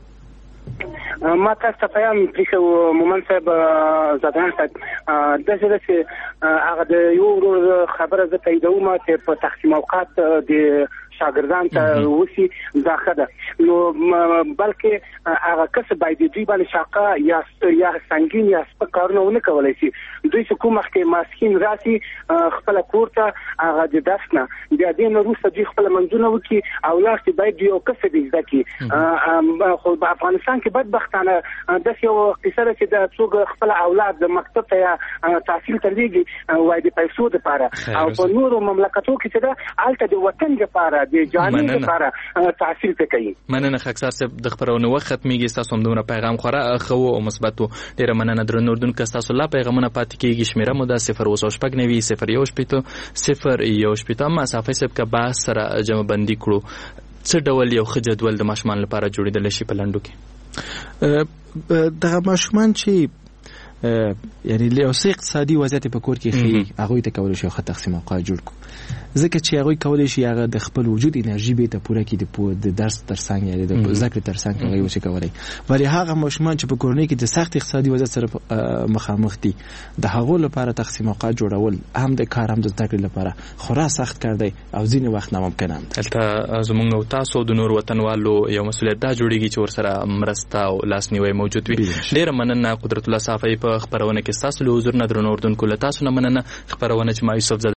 ما تاسو ته پیغام پریښو مومن صاحب زدران صاحب داسې ده چې هغه د یو ورور خبره زه تاییدوم چې په تقسیم اوقات د شاګردان ته وسی ځکه ده نو بلکې هغه کس باید دوی باندې شاقه یا سنگین یا سپک کارونه ونه کولای شي دوی چې کوم وخت ماسکین راسي خپل کور ته هغه د داسنه بیا دې نو روسه دوی خپل منځونه وکي او لاستي باید یو کس دې ځکه خو په افغانستان کې بدبختانه د یو قصه چې د څوک خپل اولاد د مکتب ته تحصیل ته لیږي وای د پیسو لپاره او په نورو مملکتو کې چې د الته د وطن لپاره د جامې لپاره تحصیل ته کوي. مننه خاکسار صاحب د خبرونه وخت ختميږي تاسو هم دومره پیغام خوره خو او مثبتو ډیره مننه درنو اردن که تاسو لا پیغامونه پاتې کیږي شمیره مو د 0 مسافه سب کا با سره جمع بندي کړو څه ډول یو ښه جدول د ماشومان لپاره جوړیدل شي په لندو کې دغه ماشومان چې یعنی له اوسه اقتصادي وضعیت په کور کې خي هغه ته کول شي خو تقسیم اوقات جوړ کو ځکه چې هغه کول شي هغه د خپل وجود انرژي به ته پوره کړي د درس ترڅنګ یا د ذکر ترڅنګ هغه وڅ کولای ولی هغه ماشومان چې په کورنۍ کې د سخت اقتصادي وضعیت سره مخامخ دي د هغه لپاره تقسیم اوقات جوړول هم د کار هم د ذکر لپاره خورا سخت کار دی او ځینې وخت ناممکن هم دلته زمونږ او تاسو د نور وطنوالو یو مسؤلیت دا جوړیږي چې ورسره مرسته او لاسنیوي موجود وي. ډیره مننه قدرت الله صافی په خبرونه کې تاسو له حضور نه درنو اردن کوله تاسو نه مننه خبرونه چې ما یوسف